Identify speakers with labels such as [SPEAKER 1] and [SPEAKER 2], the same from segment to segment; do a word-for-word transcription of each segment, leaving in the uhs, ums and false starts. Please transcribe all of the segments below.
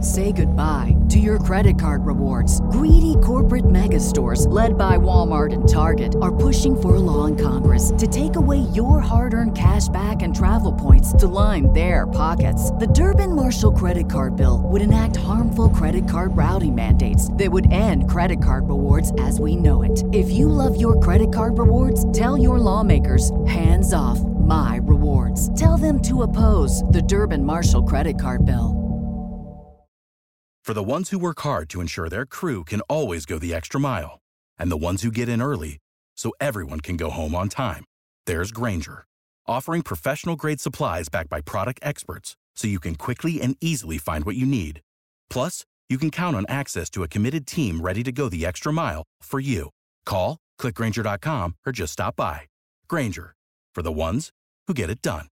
[SPEAKER 1] Say goodbye to your credit card rewards. Greedy corporate mega stores, led by Walmart and Target, are pushing for a law in Congress to take away your hard-earned cash back and travel points to line their pockets. The Durbin-Marshall credit card bill would enact harmful credit card routing mandates that would end credit card rewards as we know it. If you love your credit card rewards, tell your lawmakers, hands off my rewards. Tell them to oppose the Durbin-Marshall credit card bill.
[SPEAKER 2] For the ones who work hard to ensure their crew can always go the extra mile, and the ones who get in early so everyone can go home on time, there's Grainger, offering professional-grade supplies backed by product experts so you can quickly and easily find what you need. Plus, you can count on access to a committed team ready to go the extra mile for you. Call, click Grainger dot com, or just stop by. Grainger, for the ones who get it done.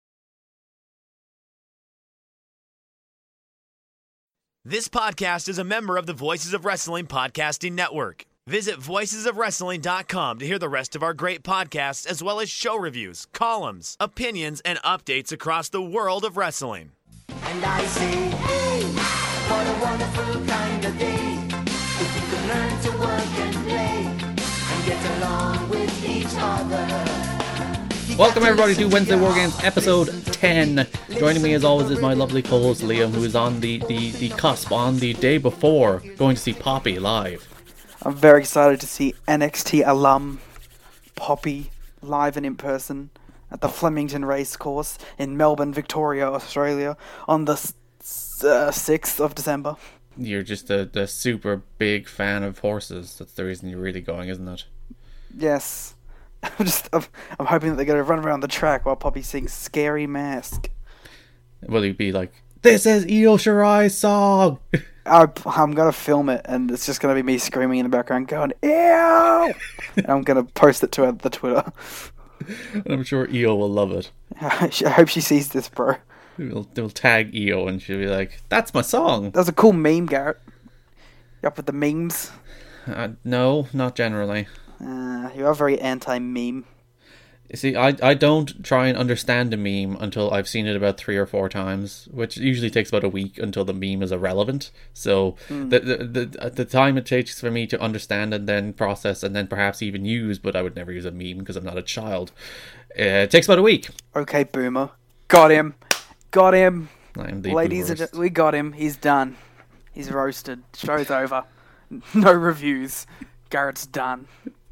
[SPEAKER 3] This podcast is a member of the Voices of Wrestling Podcasting Network. Visit voices of wrestling dot com to hear the rest of our great podcasts, as well as show reviews, columns, opinions, and updates across the world of wrestling.
[SPEAKER 4] And I say, hey, what a wonderful kind of day. If you can learn to work and play and get along with each other.
[SPEAKER 5] Welcome everybody to Wednesday War Games episode ten. Joining me as always is my lovely co-host Liam, who is on the, the, the cusp, on the day before going to see Poppy live.
[SPEAKER 6] I'm very excited to see N X T alum Poppy live and in person at the Flemington Racecourse in Melbourne, Victoria, Australia on the uh, sixth of December.
[SPEAKER 5] You're just a, a super big fan of horses. That's the reason you're really going, isn't it?
[SPEAKER 6] Yes. I'm just, I'm, I'm hoping that they're going to run around the track while Poppy sings Scary Mask.
[SPEAKER 5] Will he be like, this is Io Shirai's song?
[SPEAKER 6] I, I'm going to film it, and it's just going to be me screaming in the background going, ew! And I'm going to post it to the Twitter.
[SPEAKER 5] And I'm sure Io will love it.
[SPEAKER 6] I hope she sees this, bro.
[SPEAKER 5] We'll, we'll tag Io, and she'll be like, that's my song.
[SPEAKER 6] That was a cool meme, Garrett. You up with the memes?
[SPEAKER 5] Uh, no, not generally.
[SPEAKER 6] Uh, you are very anti-meme.
[SPEAKER 5] You see, I, I don't try and understand a meme until I've seen it about three or four times, which usually takes about a week until the meme is irrelevant. So mm. the, the the the time it takes for me to understand and then process and then perhaps even use, but I would never use a meme because I'm not a child, uh, it takes about a week.
[SPEAKER 6] Okay, Boomer. Got him. Got him.
[SPEAKER 5] I am the
[SPEAKER 6] Ladies and gentlemen, we got him. He's done. He's roasted. Show's over. No reviews. Garrett's done.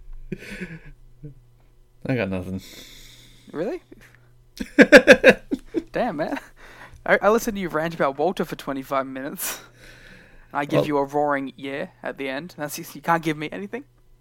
[SPEAKER 5] I got nothing.
[SPEAKER 6] Really? Damn, man. I, I listened to you rant about Walter for twenty-five minutes. I give well, you a roaring yeah at the end. That's You can't give me anything?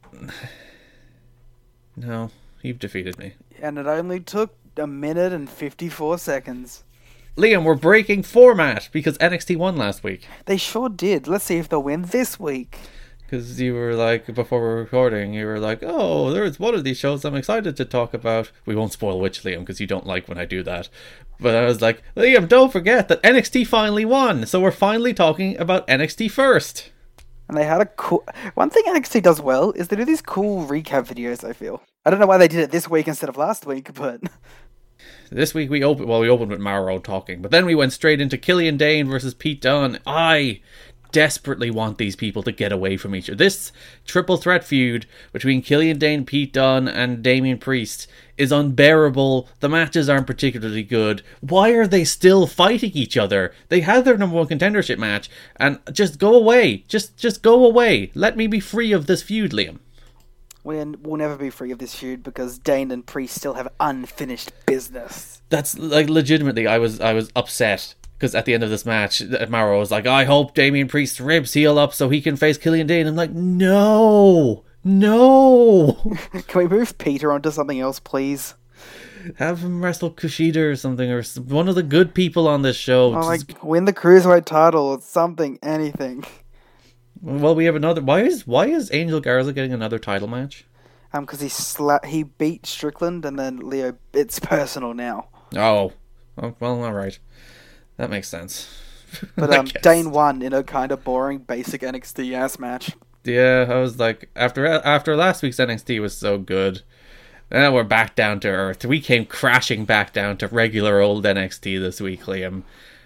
[SPEAKER 5] No, you've defeated me.
[SPEAKER 6] And it only took a minute and fifty-four seconds.
[SPEAKER 5] Liam, we're breaking format because N X T won last week.
[SPEAKER 6] They sure did. Let's see if they'll win this week.
[SPEAKER 5] Because you were like, before we were recording, you were like, oh, there's one of these shows I'm excited to talk about. We won't spoil which, Liam, because you don't like when I do that. But I was like, Liam, don't forget that N X T finally won. So we're finally talking about N X T first.
[SPEAKER 6] And they had a cool... One thing N X T does well is they do these cool recap videos, I feel. I don't know why they did it this week instead of last week, but...
[SPEAKER 5] This week we opened... Well, we opened with Mauro talking, but then we went straight into Killian Dane versus Pete Dunne. I... desperately want these people to get away from each other. This triple threat feud between Killian Dane, Pete Dunne, and Damian Priest is unbearable. The matches aren't particularly good. Why are they still fighting each other? They had their number one contendership match, and just go away. Just just go away. Let me be free of this feud, Liam.
[SPEAKER 6] We'll, we'll never be free of this feud because Dane and Priest still have unfinished business.
[SPEAKER 5] That's like legitimately, I was I was upset. Because at the end of this match, Mauro was like, I hope Damian Priest's ribs heal up so he can face Killian Dane. I'm like, no, no.
[SPEAKER 6] Can we move Peter onto something else, please?
[SPEAKER 5] Have him wrestle Kushida or something, or one of the good people on this show.
[SPEAKER 6] Oh, like, just... win the Cruiserweight title or something, anything.
[SPEAKER 5] Well, we have another... Why is why is Angel Garza getting another title match?
[SPEAKER 6] Um, because he sla- he beat Strickland and then Leo... It's personal now.
[SPEAKER 5] Oh. oh well, alright. That makes sense.
[SPEAKER 6] But um, Dane won in a kind of boring, basic N X T ass match.
[SPEAKER 5] Yeah, I was like, after after last week's N X T was so good, now we're back down to earth. We came crashing back down to regular old N X T this week, Liam.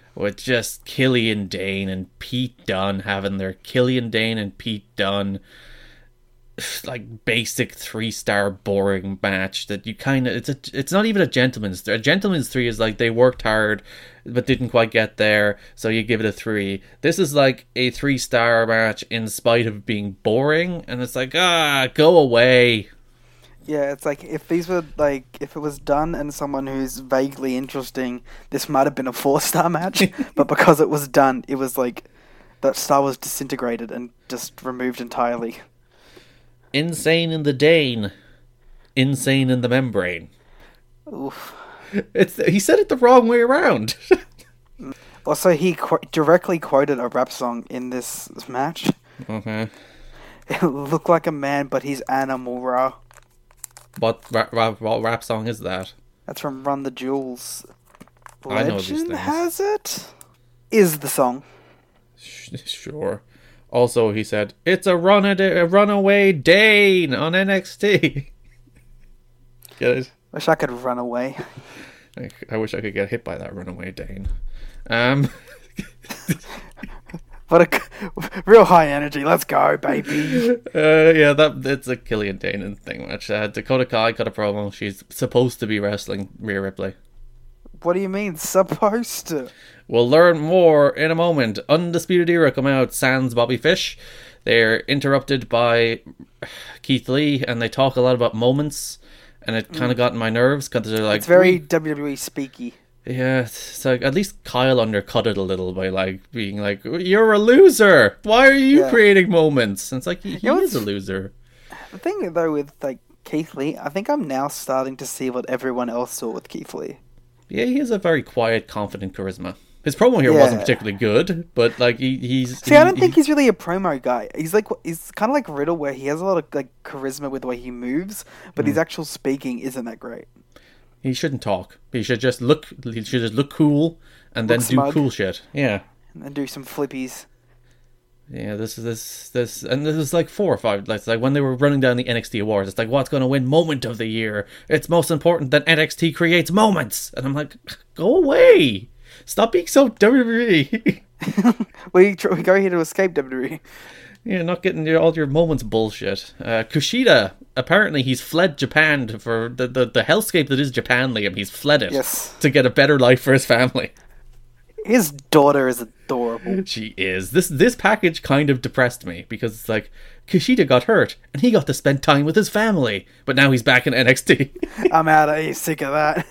[SPEAKER 5] with just Killian Dane and Pete Dunne having their Killian Dane and Pete Dunne like basic three star boring match that you kind of it's a it's not even a gentleman's a gentleman's three is like they worked hard but didn't quite get there, so you give it a three. This is like a three star match in spite of being boring, and it's like, ah, go away.
[SPEAKER 6] Yeah, it's like if these were like if it was done and someone who's vaguely interesting, this might have been a four star match. But because it was done, it was like that star was disintegrated and just removed entirely.
[SPEAKER 5] Insane in the Dane, insane in the membrane.
[SPEAKER 6] Oof.
[SPEAKER 5] It's he said it the wrong way around.
[SPEAKER 6] Also, he qu- directly quoted a rap song in this match.
[SPEAKER 5] Okay.
[SPEAKER 6] It looked like a man, but he's animal raw.
[SPEAKER 5] What rap, rap, what rap song is that?
[SPEAKER 6] That's from Run the Jewels.
[SPEAKER 5] I know these
[SPEAKER 6] Legend
[SPEAKER 5] things.
[SPEAKER 6] has it? Is the song.
[SPEAKER 5] Sure. Also, he said, it's a, run a runaway Dane on N X T. Get it?
[SPEAKER 6] Wish I could run away.
[SPEAKER 5] I, I wish I could get hit by that runaway Dane. Um...
[SPEAKER 6] What a real high energy. Let's go, baby.
[SPEAKER 5] Uh, yeah, that it's a Killian Dane thing match. Uh, Dakota Kai got a promo. She's supposed to be wrestling Rhea Ripley.
[SPEAKER 6] What do you mean, supposed to?
[SPEAKER 5] We'll learn more in a moment. Undisputed Era come out, sans Bobby Fish. They're interrupted by Keith Lee, and they talk a lot about moments, and it kind of got on my nerves, because they're like...
[SPEAKER 6] It's very W W E speaky.
[SPEAKER 5] Yeah, it's like, at least Kyle undercut it a little by, like, being like, you're a loser! Why are you
[SPEAKER 6] Yeah.
[SPEAKER 5] creating moments? And it's like, he, he
[SPEAKER 6] You know
[SPEAKER 5] is a
[SPEAKER 6] what's-
[SPEAKER 5] loser.
[SPEAKER 6] The thing, though, with, like, Keith Lee, I think I'm now starting to see what everyone else saw with Keith Lee.
[SPEAKER 5] Yeah, he has a very quiet, confident charisma. His promo here
[SPEAKER 6] Yeah.
[SPEAKER 5] wasn't particularly good, but, like, he, he's...
[SPEAKER 6] See, I
[SPEAKER 5] he-
[SPEAKER 6] don't think
[SPEAKER 5] he-
[SPEAKER 6] he's really a promo guy. He's like he's kind of like Riddle, where he has a lot of like charisma with the way he moves, but
[SPEAKER 5] Hmm.
[SPEAKER 6] his actual speaking isn't that great.
[SPEAKER 5] He shouldn't talk. He should just look. He should just look cool and then
[SPEAKER 6] Look
[SPEAKER 5] do
[SPEAKER 6] smug.
[SPEAKER 5] cool shit. Yeah,
[SPEAKER 6] And then do some flippies.
[SPEAKER 5] yeah. This is this this and this is like four or five. Like, it's like when they were running down the N X T awards. It's like, what's going to win moment of the year? It's most important that N X T creates moments. And I'm like, go away. Stop being so W W E.
[SPEAKER 6] we tr- we go here to escape W W E.
[SPEAKER 5] Yeah, not getting your, all your moments bullshit. Uh, Kushida, apparently he's fled Japan to- for the, the, the hellscape that is Japan, Liam. He's fled it
[SPEAKER 6] Yes.
[SPEAKER 5] to get a better life for his family.
[SPEAKER 6] His daughter is adorable.
[SPEAKER 5] She is. This this package kind of depressed me, because it's like, Kushida got hurt, and he got to spend time with his family, but now he's back in N X T.
[SPEAKER 6] I'm out of here, sick of that.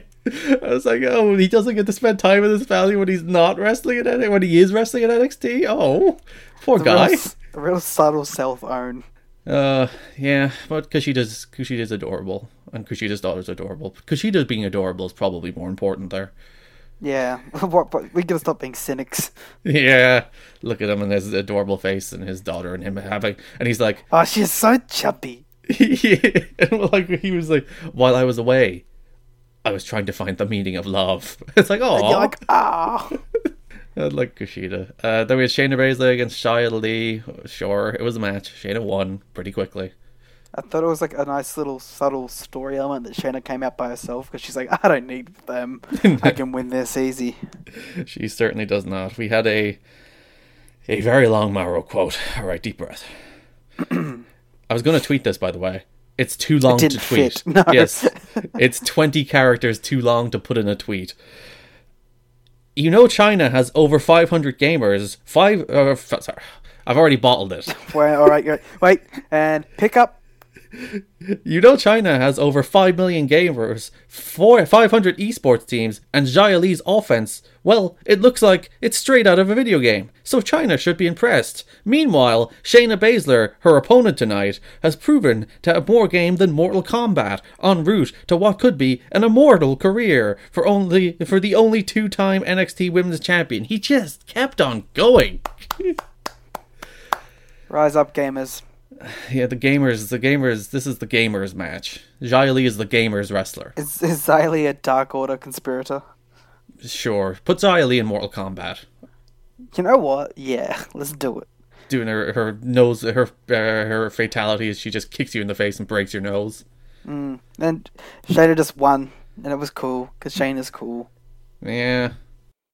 [SPEAKER 5] I was like, oh, he doesn't get to spend time with his family when he's not wrestling at N X T, when he is wrestling at N X T? Oh, poor
[SPEAKER 6] A
[SPEAKER 5] guy.
[SPEAKER 6] real, s- a real subtle self-own.
[SPEAKER 5] Uh, yeah, but Kushida's Kushida's adorable, and Kushida's daughter's adorable. Kushida being adorable is probably more important there.
[SPEAKER 6] Yeah, what, what, we gotta stop being cynics.
[SPEAKER 5] Yeah, look at him and his adorable face, and his daughter and him having, and he's like,
[SPEAKER 6] Oh, she's so chubby.
[SPEAKER 5] yeah. And like he was like, while I was away, I was trying to find the meaning of love. It's like, oh,
[SPEAKER 6] And you're like, ah.
[SPEAKER 5] I like Kushida. Uh, then we had Shayna Baszler against Shia Lee. Sure, it was a match. Shayna won pretty quickly.
[SPEAKER 6] I thought it was like a nice little subtle story element that Shayna came out by herself, because she's like, I don't need them. I can win this easy.
[SPEAKER 5] She certainly does not. We had a a very long Mauro quote. All right, deep breath. I was going to tweet this, by the way. It's too long to
[SPEAKER 6] didn't
[SPEAKER 5] tweet.
[SPEAKER 6] fit, no.
[SPEAKER 5] Yes, it's twenty characters too long to put in a tweet. You know, China has over five hundred gamers. Five. Uh, f- sorry, I've already bottled it.
[SPEAKER 6] Well, all right, good. Wait, and pick up.
[SPEAKER 5] You know, China has over five million gamers, four, five hundred esports teams, and Xia Li's offense, well, it looks like it's straight out of a video game. So China should be impressed. Meanwhile, Shayna Baszler, her opponent tonight, has proven to have more game than Mortal Kombat, en route to what could be an immortal career for only for the only two-time N X T Women's Champion. He just kept on going.
[SPEAKER 6] Rise up, gamers.
[SPEAKER 5] Yeah, the gamers, the gamers, this is the gamers match. Xia Li is the gamers wrestler.
[SPEAKER 6] Is, is Xylee a Dark Order conspirator?
[SPEAKER 5] Sure. Put Xia Li in Mortal Kombat.
[SPEAKER 6] You know what? Yeah, let's do it.
[SPEAKER 5] Doing her, her nose, her uh, her fatality is she just kicks you in the face and breaks your nose.
[SPEAKER 6] And Shayna just won, and it was cool, because Shayna's cool.
[SPEAKER 5] Yeah.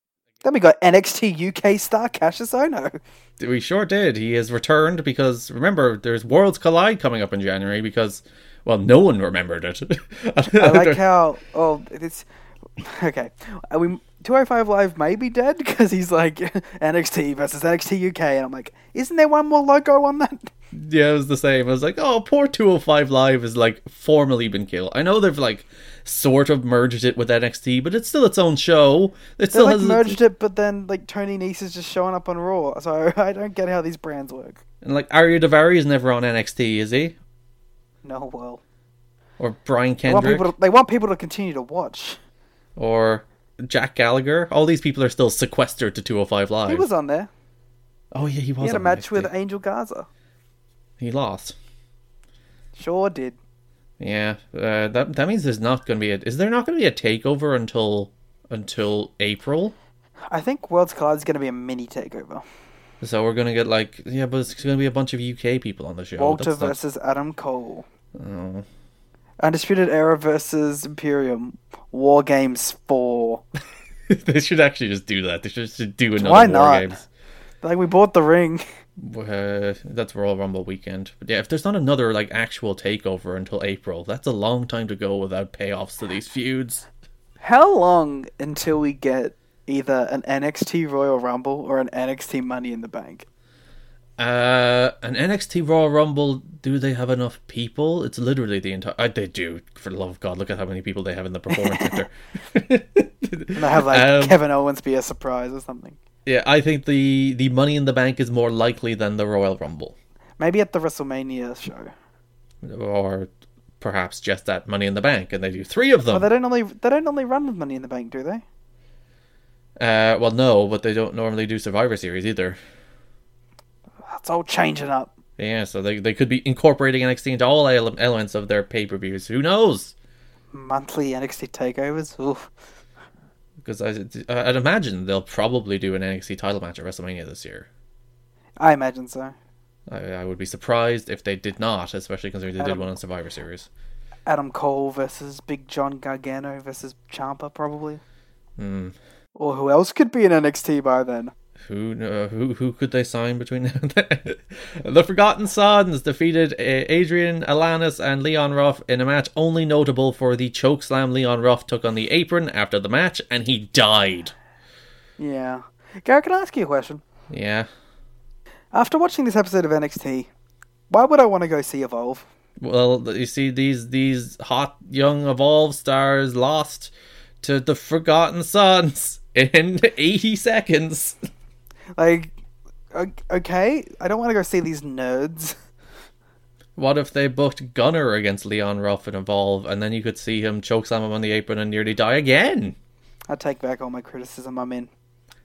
[SPEAKER 6] Then we got N X T U K star Cassius Ohno.
[SPEAKER 5] We sure did. He has returned because, remember, there's Worlds Collide coming up in January because, well, no one remembered it.
[SPEAKER 6] I like how, oh, it's, okay. Are we, two oh five Live may be dead because he's like N X T versus N X T U K, and I'm like, isn't there one more logo on that?
[SPEAKER 5] Yeah, it was the same. I was like, oh, poor two oh five Live has like formally been killed. I know they've like sort of merged it with N X T, but it's still its own show. It
[SPEAKER 6] They
[SPEAKER 5] still
[SPEAKER 6] like
[SPEAKER 5] has
[SPEAKER 6] merged it, but then like Tony Nese is just showing up on Raw, so I don't get how these brands work.
[SPEAKER 5] And like Arya Daivari is never on N X T, is he?
[SPEAKER 6] No, well,
[SPEAKER 5] Or Brian
[SPEAKER 6] they want
[SPEAKER 5] Kendrick?
[SPEAKER 6] people to, they want people to continue to watch.
[SPEAKER 5] Or Jack Gallagher? All these people are still sequestered to two oh five Live.
[SPEAKER 6] He was on there.
[SPEAKER 5] Oh yeah, he was.
[SPEAKER 6] He had a
[SPEAKER 5] on
[SPEAKER 6] match
[SPEAKER 5] N X T.
[SPEAKER 6] with Angel Garza.
[SPEAKER 5] He lost.
[SPEAKER 6] Sure did.
[SPEAKER 5] Yeah, uh, that that means there's not going to be a. Is there not going to be a takeover until until April?
[SPEAKER 6] I think Worlds Collide is going to be a mini takeover.
[SPEAKER 5] So we're going to get like yeah, but it's going to be a bunch of U K people on the show.
[SPEAKER 6] Walter
[SPEAKER 5] That's not-
[SPEAKER 6] versus Adam Cole.
[SPEAKER 5] Oh.
[SPEAKER 6] Undisputed Era versus Imperium. War Games four.
[SPEAKER 5] They should actually just do that. They should just do another
[SPEAKER 6] Why
[SPEAKER 5] War
[SPEAKER 6] not?
[SPEAKER 5] Games.
[SPEAKER 6] Like, we bought the ring.
[SPEAKER 5] Uh, that's Royal Rumble weekend. But yeah, if there's not another like actual takeover until April, that's a long time to go without payoffs to these feuds.
[SPEAKER 6] How long until we get either an N X T Royal Rumble or an N X T Money in the Bank?
[SPEAKER 5] Uh, an N X T Royal Rumble, do they have enough people? It's literally the entire... Uh, they do, for the love of God. Look at how many people they have in the performance center.
[SPEAKER 6] And they have, like,
[SPEAKER 5] Um,
[SPEAKER 6] Kevin Owens be a surprise or something.
[SPEAKER 5] Yeah, I think the, the Money in the Bank is more likely than the Royal Rumble.
[SPEAKER 6] Maybe at the WrestleMania show.
[SPEAKER 5] Or perhaps just at Money in the Bank, and they do three of them.
[SPEAKER 6] Well, they don't normally they don't normally run with Money in the Bank, do they?
[SPEAKER 5] Uh, well, no, but they don't normally do Survivor Series either.
[SPEAKER 6] That's all changing up.
[SPEAKER 5] Yeah, so they they could be incorporating N X T into all ele- elements of their pay-per-views. Who knows?
[SPEAKER 6] Monthly N X T takeovers. Oof.
[SPEAKER 5] Because I, I'd imagine they'll probably do an N X T title match at WrestleMania this year.
[SPEAKER 6] I imagine so.
[SPEAKER 5] I, I would be surprised if they did not, especially considering they did
[SPEAKER 6] Adam-
[SPEAKER 5] one on Survivor Series.
[SPEAKER 6] Adam Cole versus Big John Gargano versus Ciampa, probably.
[SPEAKER 5] Hmm.
[SPEAKER 6] Or who else could be in N X T by then?
[SPEAKER 5] Who uh, who who could they sign between now and then? The Forgotten Sons defeated uh, Adrian Alanis and Leon Ruff in a match only notable for the chokeslam Leon Ruff took on the apron after the match, and he died.
[SPEAKER 6] Yeah. Garrett, can I ask you a question?
[SPEAKER 5] Yeah.
[SPEAKER 6] After watching this episode of N X T, why would I want to go see Evolve?
[SPEAKER 5] Well, you see, these these hot young Evolve stars lost to the Forgotten Sons in eighty seconds.
[SPEAKER 6] Like, o- okay, I don't want to go see these nerds.
[SPEAKER 5] What if they booked Gunner against Leon Ruff in Evolve, and then you could see him chokeslam him on the apron and nearly die again?
[SPEAKER 6] I take back all my criticism, I'm in.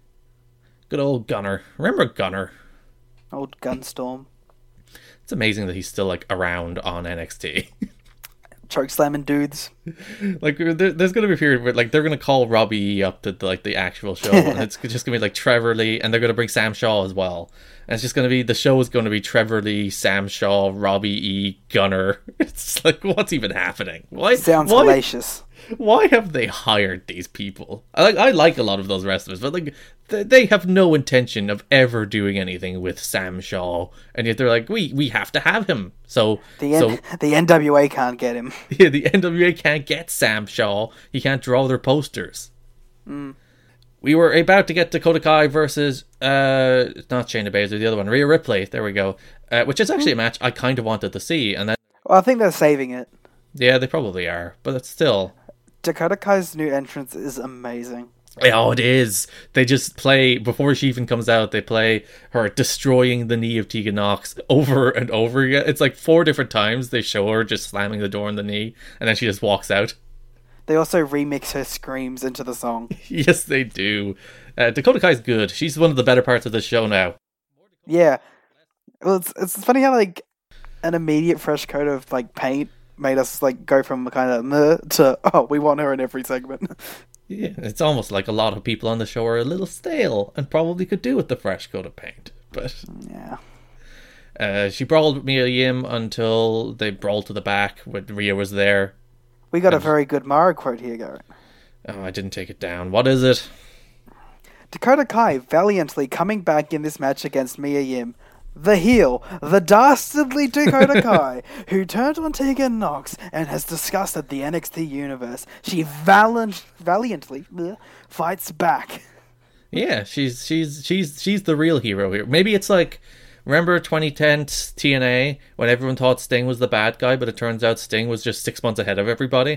[SPEAKER 5] Good old Gunner. Remember Gunner?
[SPEAKER 6] Old Gunstorm.
[SPEAKER 5] It's amazing that he's still like around on N X T.
[SPEAKER 6] Choke slamming dudes.
[SPEAKER 5] Like there, there's gonna be a period where like they're gonna call Robbie E up to like the actual show, and it's just gonna be like Trevor Lee, and they're gonna bring Sam Shaw as well. And it's just gonna be the show is gonna be Trevor Lee, Sam Shaw, Robbie E, Gunner. It's like what's even happening? Why?
[SPEAKER 6] Sounds
[SPEAKER 5] why,
[SPEAKER 6] hellacious.
[SPEAKER 5] Why have they hired these people? I like I like a lot of those wrestlers, but like they, they have no intention of ever doing anything with Sam Shaw, and yet they're like, we we have to have him. So
[SPEAKER 6] The, N-
[SPEAKER 5] so
[SPEAKER 6] the N W A can't get him.
[SPEAKER 5] yeah, the N W A can't get Sam Shaw. He can't draw their posters.
[SPEAKER 6] Mm.
[SPEAKER 5] We were about to get Dakota Kai versus uh not Shayna Baszler, the other one, Rhea Ripley. There we go. Uh, which is actually a match I kind of wanted to see, and then
[SPEAKER 6] Well, I think they're saving it.
[SPEAKER 5] yeah, they probably are, but it's still.
[SPEAKER 6] Dakota Kai's new entrance is amazing.
[SPEAKER 5] Oh, it is. They just play, before she even comes out, they play her destroying the knee of Tegan Nox over and over again. It's like four different times they show her just slamming the door on the knee, and then she just walks out.
[SPEAKER 6] They also remix her screams into the song.
[SPEAKER 5] Yes, they do. Uh, Dakota Kai's good. She's one of the better parts of the show now.
[SPEAKER 6] Yeah. Well, it's, it's funny how, like, an immediate fresh coat of, like, paint made us, like, go from kind of meh to, oh, we want her in every segment.
[SPEAKER 5] Yeah, it's almost like a lot of people on the show are a little stale and probably could do with the fresh coat of paint. But
[SPEAKER 6] Yeah.
[SPEAKER 5] uh, she brawled with Mia Yim until they brawled to the back when Rhea was there.
[SPEAKER 6] We got a very good Mara quote here, Garrett.
[SPEAKER 5] Oh, I didn't take it down. What is it?
[SPEAKER 6] Dakota Kai valiantly coming back in this match against Mia Yim. The heel, the dastardly Dakota Kai, who turned on Tegan Nox and has disgusted the N X T universe. She valiant, valiantly bleh, fights back.
[SPEAKER 5] Yeah, she's she's she's she's the real hero here. Maybe it's like, remember twenty ten T N A when everyone thought Sting was the bad guy, but it turns out Sting was just six months ahead of everybody.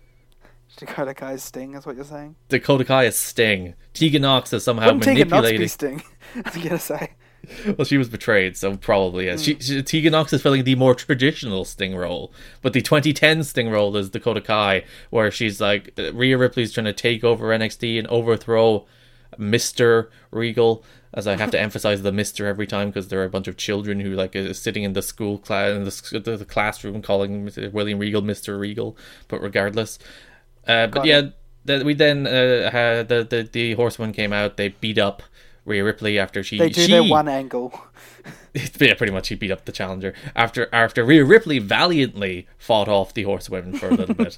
[SPEAKER 6] Dakota Kai's Sting, is what you're saying?
[SPEAKER 5] Dakota Kai is Sting. Tegan Nox is somehow
[SPEAKER 6] Wouldn't Tegan Nox
[SPEAKER 5] manipulating.
[SPEAKER 6] be Sting? I was gonna say.
[SPEAKER 5] Well, she was betrayed, so probably is. Mm. She, she, Tegan Nox is filling the more traditional Sting role, but the twenty ten Sting role is Dakota Kai, where she's like, Rhea Ripley's trying to take over N X T and overthrow Mister Regal, as I have to emphasize the Mister every time because there are a bunch of children who like are sitting in the school class in the, the, the classroom calling William Regal Mister Regal, but regardless, uh, but yeah, the, we then uh, had the, the the Horsemen came out. They beat up Rhea Ripley after she
[SPEAKER 6] they do
[SPEAKER 5] she,
[SPEAKER 6] their one angle.
[SPEAKER 5] Yeah, pretty much she beat up the challenger after after Rhea Ripley valiantly fought off the Horsewomen for a little bit.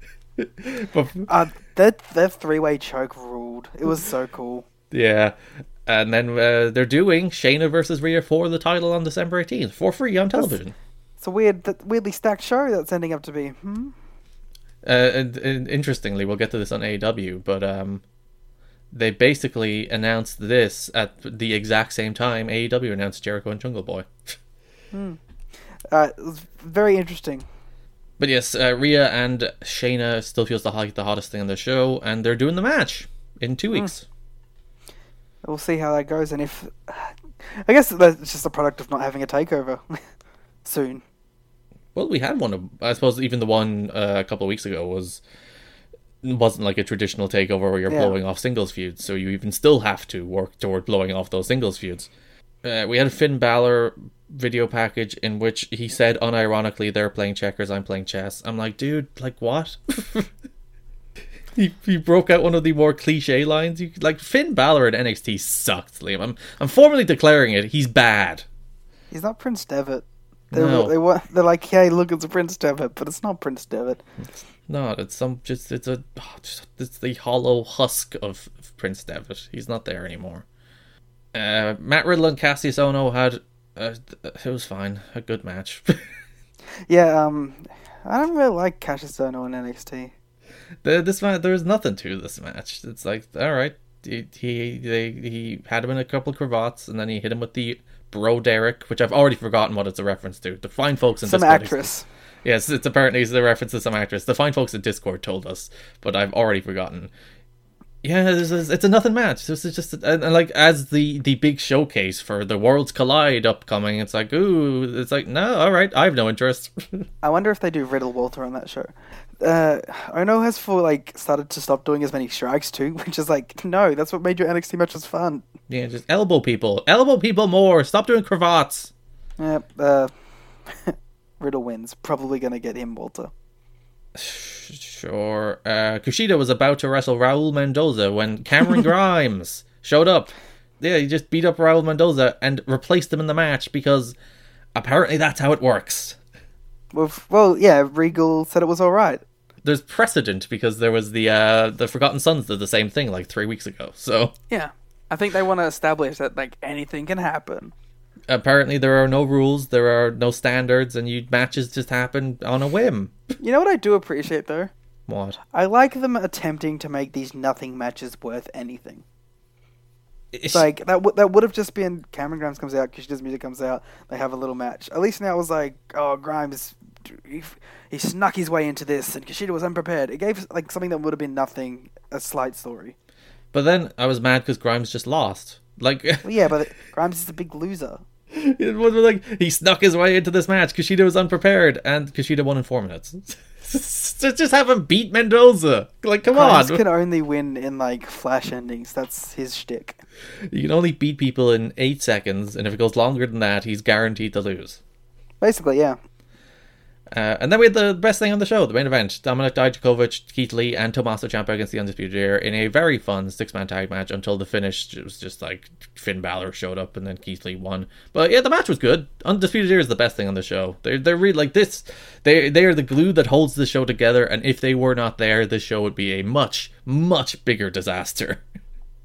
[SPEAKER 5] But,
[SPEAKER 6] uh, that that three way choke ruled. It was so cool.
[SPEAKER 5] Yeah, and then uh, they're doing Shayna versus Rhea for the title on December eighteenth for free on television.
[SPEAKER 6] That's, it's a weird, that weirdly stacked show that's ending up to be. Hmm?
[SPEAKER 5] Uh, and, and interestingly, we'll get to this on A E W, but um, they basically announced this at the exact same time A E W announced Jericho and Jungle Boy.
[SPEAKER 6] Hmm. Uh, it was very interesting.
[SPEAKER 5] But yes, uh, Rhea and Shayna still feels the, hot, the hottest thing on the show, and they're doing the match in two weeks.
[SPEAKER 6] Mm. We'll see how that goes, and if... I guess that's just a product of not having a takeover soon.
[SPEAKER 5] Well, we had one. I suppose even the one uh, a couple of weeks ago was... wasn't like a traditional takeover where you're yeah. blowing off singles feuds, so you even still have to work toward blowing off those singles feuds. Uh, we had a Finn Balor video package in which he said unironically, they're playing checkers, I'm playing chess. I'm like, dude, like what? he he broke out one of the more cliche lines. You, like Finn Balor at N X T sucked, Liam. I'm I'm formally declaring it. He's bad.
[SPEAKER 6] He's not Prince Devitt. They're,
[SPEAKER 5] no.
[SPEAKER 6] they want, they're like, hey, look, it's Prince Devitt, but it's not Prince Devitt.
[SPEAKER 5] It's not. It's some just it's a oh, just, it's the hollow husk of, of Prince Devitt. He's not there anymore. Uh, Matt Riddle and Cassius Ohno had uh, it was fine, a good match.
[SPEAKER 6] yeah, um, I don't really like Cassius Ohno in N X T.
[SPEAKER 5] The, this match, there's nothing to this match. It's like, all right, he he they, he had him in a couple of cravats, and then he hit him with the Bro Derek, which I've already forgotten what it's a reference to. The fine folks in
[SPEAKER 6] some
[SPEAKER 5] Discord,
[SPEAKER 6] actress.
[SPEAKER 5] Yes, it's apparently it's a reference to some actress. The fine folks in Discord told us, but I've already forgotten. Yeah, it's a, it's a nothing match. This is just and, and like as the, the big showcase for the Worlds Collide upcoming. It's like ooh, it's like no, all right, I have no interest.
[SPEAKER 6] I wonder if they do Riddle Walter on that show. Uh, Ono has for like started to stop doing as many strikes too, which is like no, that's what made your N X T matches fun.
[SPEAKER 5] Yeah, just elbow people, elbow people more. Stop doing cravats.
[SPEAKER 6] Yep. Uh, Riddle wins. Probably gonna get him Walter.
[SPEAKER 5] Sure. Uh, Kushida was about to wrestle Raul Mendoza when Cameron Grimes showed up. Yeah, he just beat up Raul Mendoza and replaced him in the match because apparently that's how it works.
[SPEAKER 6] Well, well yeah, Regal said it was alright.
[SPEAKER 5] There's precedent because there was the uh, the Forgotten Sons did the same thing like three weeks ago. So
[SPEAKER 6] yeah, I think they want to establish that like anything can happen.
[SPEAKER 5] Apparently there are no rules, there are no standards, and you matches just happen on a whim.
[SPEAKER 6] You know what I do appreciate though?
[SPEAKER 5] What?
[SPEAKER 6] I like them attempting to make these nothing matches worth anything. It's like that. W- that would have just been Cameron Grimes comes out, Kushida's music comes out, they have a little match. At least now it was like, oh, Grimes, he, he snuck his way into this, and Kushida was unprepared. It gave like something that would have been nothing, a slight story.
[SPEAKER 5] But then I was mad because Grimes just lost. Like,
[SPEAKER 6] well, yeah, but Grimes is a big loser.
[SPEAKER 5] It was like he snuck his way into this match. Kushida was unprepared, and Kushida won in four minutes. Just have him beat Mendoza. Like, come
[SPEAKER 6] Grimes
[SPEAKER 5] on.
[SPEAKER 6] Can only win in like flash endings. That's his shtick.
[SPEAKER 5] You can only beat people in eight seconds, and if it goes longer than that, he's guaranteed to lose.
[SPEAKER 6] Basically, yeah.
[SPEAKER 5] Uh, and then we had the best thing on the show, the main event. Dominik Dijakovic, Keith Lee, and Tommaso Ciampa against the Undisputed Era in a very fun six-man tag match until the finish. It was just like Finn Balor showed up and then Keith Lee won. But yeah, the match was good. Undisputed Era is the best thing on the show. They're, they're really like this. They, they are the glue that holds the show together, and if they were not there, this show would be a much, much bigger disaster.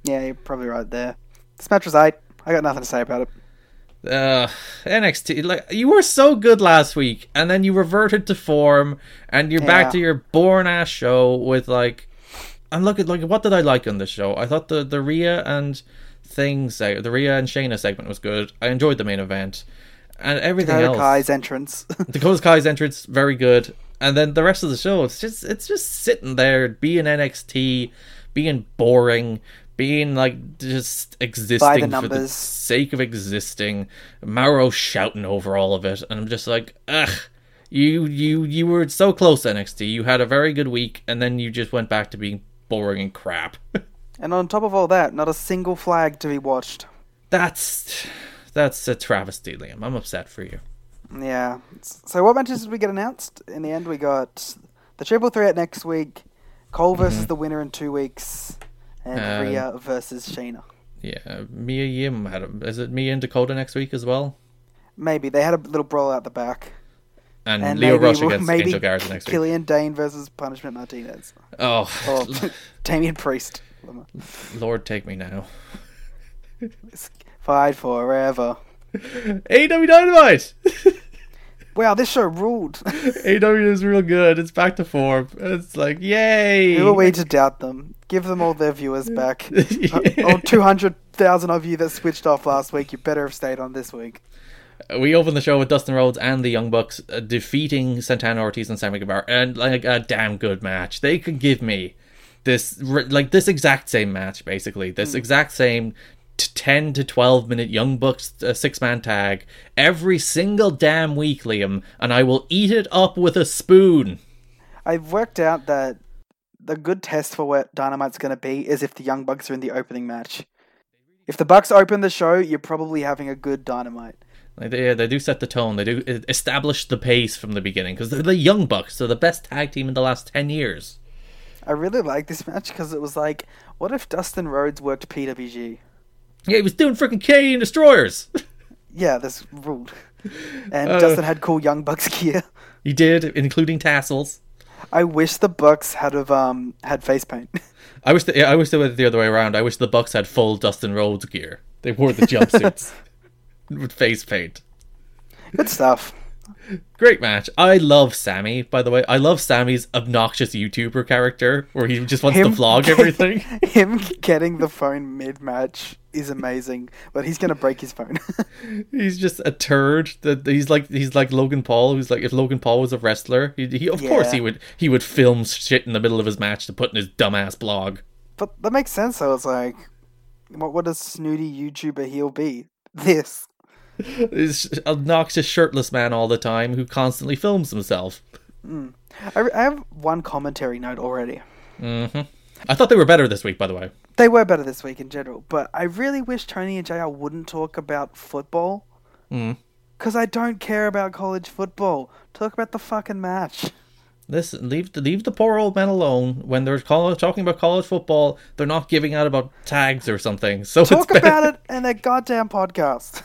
[SPEAKER 6] Yeah, you're probably right there. This match was eight. I got nothing to say about it.
[SPEAKER 5] Uh, N X T, like, you were so good last week, and then you reverted to form, and you're
[SPEAKER 6] Yeah.
[SPEAKER 5] back to your boring ass show with like, and look at like what did I like on this show? I thought the the Rhea and things, the Rhea and Shayna segment was good. I enjoyed the main event, and everything
[SPEAKER 6] Dakota
[SPEAKER 5] else.
[SPEAKER 6] Kai's entrance.
[SPEAKER 5] Dakota Kai's entrance, very good, and then the rest of the show, it's just it's just sitting there being N X T, being boring. Being like just existing for the sake of existing, Mauro shouting over all of it, and I'm just like, ugh, you you you were so close, N X T. You had a very good week, and then you just went back to being boring and crap.
[SPEAKER 6] And on top of all that, not a single flag to be watched.
[SPEAKER 5] That's that's a travesty, Liam. I'm upset for you.
[SPEAKER 6] Yeah. So what matches did we get announced? In the end, we got the triple threat next week, Cole versus
[SPEAKER 5] Mm-hmm.
[SPEAKER 6] the winner in two weeks. And
[SPEAKER 5] Um,
[SPEAKER 6] Rhea versus Shayna.
[SPEAKER 5] Yeah, Mia Yim had a, is it Mia and Dakota next week as well?
[SPEAKER 6] Maybe. They had a little brawl out the back.
[SPEAKER 5] And,
[SPEAKER 6] And
[SPEAKER 5] Leo
[SPEAKER 6] maybe,
[SPEAKER 5] Rush
[SPEAKER 6] well,
[SPEAKER 5] against
[SPEAKER 6] maybe
[SPEAKER 5] Angel Garza next week.
[SPEAKER 6] Killian Dane versus Punishment Martinez.
[SPEAKER 5] Oh,
[SPEAKER 6] Or Damian Priest.
[SPEAKER 5] Lord, take me now.
[SPEAKER 6] Fight forever.
[SPEAKER 5] A E W Dynamite!
[SPEAKER 6] Wow, this show ruled.
[SPEAKER 5] A E W is real good. It's back to form. It's like, yay!
[SPEAKER 6] Who are we to doubt them? Give them all their viewers back.
[SPEAKER 5] Yeah.
[SPEAKER 6] Oh, two hundred thousand of you that switched off last week, you better have stayed on this week.
[SPEAKER 5] We opened the show with Dustin Rhodes and the Young Bucks uh, defeating Santana Ortiz and Sammy Guevara, and like a damn good match. They could give me this, like this exact same match, basically. This mm. exact same t- ten to twelve minute Young Bucks uh, six man tag every single damn week, Liam, and I will eat it up with a spoon.
[SPEAKER 6] I've worked out that the good test for what Dynamite's going to be is if the Young Bucks are in the opening match. If the Bucks open the show, you're probably having a good Dynamite.
[SPEAKER 5] Like they, yeah, they do set the tone. They do establish the pace from the beginning because they're the Young Bucks. They're the best tag team in the last ten years.
[SPEAKER 6] I really like this match because it was like, what if Dustin Rhodes worked P W G?
[SPEAKER 5] Yeah, he was doing freaking Canadian Destroyers.
[SPEAKER 6] Yeah, that's ruled. And
[SPEAKER 5] Uh,
[SPEAKER 6] Dustin had cool Young Bucks gear.
[SPEAKER 5] He did, including tassels.
[SPEAKER 6] I wish the Bucks had have um had face paint.
[SPEAKER 5] I wish the, yeah, I wish they went the other way around. I wish the Bucks had full Dustin Rhodes gear. They wore the jumpsuits with face paint.
[SPEAKER 6] Good stuff.
[SPEAKER 5] Great match. I love Sammy, by the way. I love Sammy's obnoxious YouTuber character where he just wants
[SPEAKER 6] Him-
[SPEAKER 5] to vlog everything.
[SPEAKER 6] Him getting the phone mid-match is amazing, but he's gonna break his phone.
[SPEAKER 5] He's just a turd. That he's like he's like Logan Paul. Who's like if Logan Paul was a wrestler, he, he of
[SPEAKER 6] Yeah.
[SPEAKER 5] course he would he would film shit in the middle of his match to put in his dumbass blog.
[SPEAKER 6] But that makes sense. though. It's like, what would a snooty YouTuber heel be? This.
[SPEAKER 5] This obnoxious shirtless man all the time who constantly films himself.
[SPEAKER 6] Mm. I, I have one commentary note already.
[SPEAKER 5] Mm-hmm. I thought they were better this week, by the way.
[SPEAKER 6] They were better this week in general, but I really wish Tony and J R wouldn't talk about football.
[SPEAKER 5] Mm.
[SPEAKER 6] Because I don't care about college football. Talk about the fucking match.
[SPEAKER 5] Listen, leave the, leave the poor old men alone. When they're call, talking about college football, they're not giving out about tags or something. So
[SPEAKER 6] Talk
[SPEAKER 5] it's
[SPEAKER 6] about it in their goddamn podcast.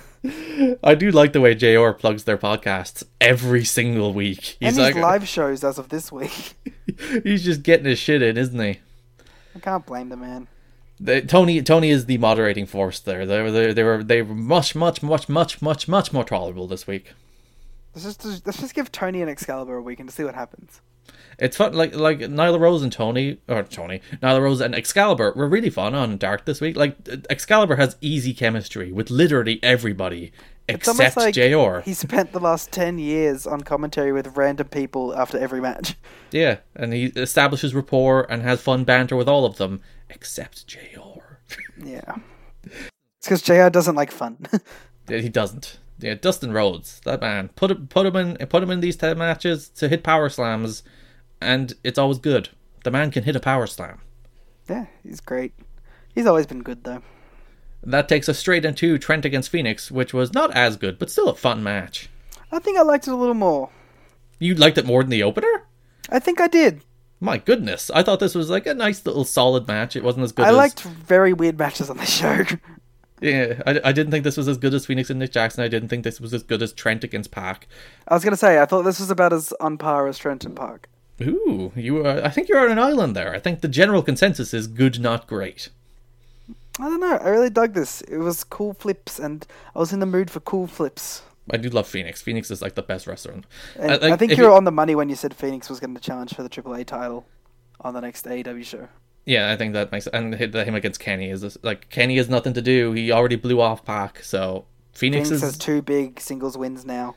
[SPEAKER 5] I do like the way J R plugs their podcasts every single week. He's
[SPEAKER 6] and
[SPEAKER 5] like
[SPEAKER 6] his live shows as of this week.
[SPEAKER 5] he's just getting his shit in, isn't he?
[SPEAKER 6] I can't blame the man.
[SPEAKER 5] They, Tony Tony is the moderating force there. They were they, they were they were much much much much much much more tolerable this week.
[SPEAKER 6] Let's just let's just give Tony and Excalibur a week and see what happens.
[SPEAKER 5] It's fun, like like Nyla Rose and Tony or Tony Nyla Rose and Excalibur were really fun on Dark this week. Like Excalibur has easy chemistry with literally everybody
[SPEAKER 6] It's almost
[SPEAKER 5] except
[SPEAKER 6] like
[SPEAKER 5] J R.
[SPEAKER 6] he spent the last ten years on commentary with random people after every match.
[SPEAKER 5] Yeah, and he establishes rapport and has fun banter with all of them except J R.
[SPEAKER 6] Yeah. It's because J R doesn't like fun.
[SPEAKER 5] Yeah, he doesn't. Yeah, Dustin Rhodes, that man. Put it, put him in, put him in these ten matches to hit power slams, and it's always good. The man can hit a power slam.
[SPEAKER 6] Yeah, he's great. He's always been good though.
[SPEAKER 5] That takes us straight into Trent against Phoenix, which was not as good, but still a fun match.
[SPEAKER 6] I think I liked it a little more.
[SPEAKER 5] You liked it more than the opener?
[SPEAKER 6] I think I did.
[SPEAKER 5] My goodness, I thought this was like a nice little solid match. It wasn't as good
[SPEAKER 6] I
[SPEAKER 5] as...
[SPEAKER 6] liked very weird matches on the show.
[SPEAKER 5] Yeah, I, I didn't think this was as good as Phoenix and Nick Jackson. I didn't think this was as good as Trent against Pac.
[SPEAKER 6] I was gonna say I thought this was about as on par as Trent and Park.
[SPEAKER 5] Ooh, you. Uh, I think you're on an island there. I think the general consensus is good, not great.
[SPEAKER 6] I don't know. I really dug this. It was cool flips, and I was in the mood for cool flips.
[SPEAKER 5] I do love Phoenix. Phoenix is like the best wrestler.
[SPEAKER 6] And
[SPEAKER 5] I, like,
[SPEAKER 6] I think
[SPEAKER 5] if
[SPEAKER 6] you were
[SPEAKER 5] you-
[SPEAKER 6] on the money when you said Phoenix was going to challenge for the Triple A title on the next A E W show.
[SPEAKER 5] Yeah, I think that makes and hit him against Kenny is just, like Kenny has nothing to do. He already blew off Pac, so Phoenix,
[SPEAKER 6] Phoenix
[SPEAKER 5] is
[SPEAKER 6] has two big singles wins now.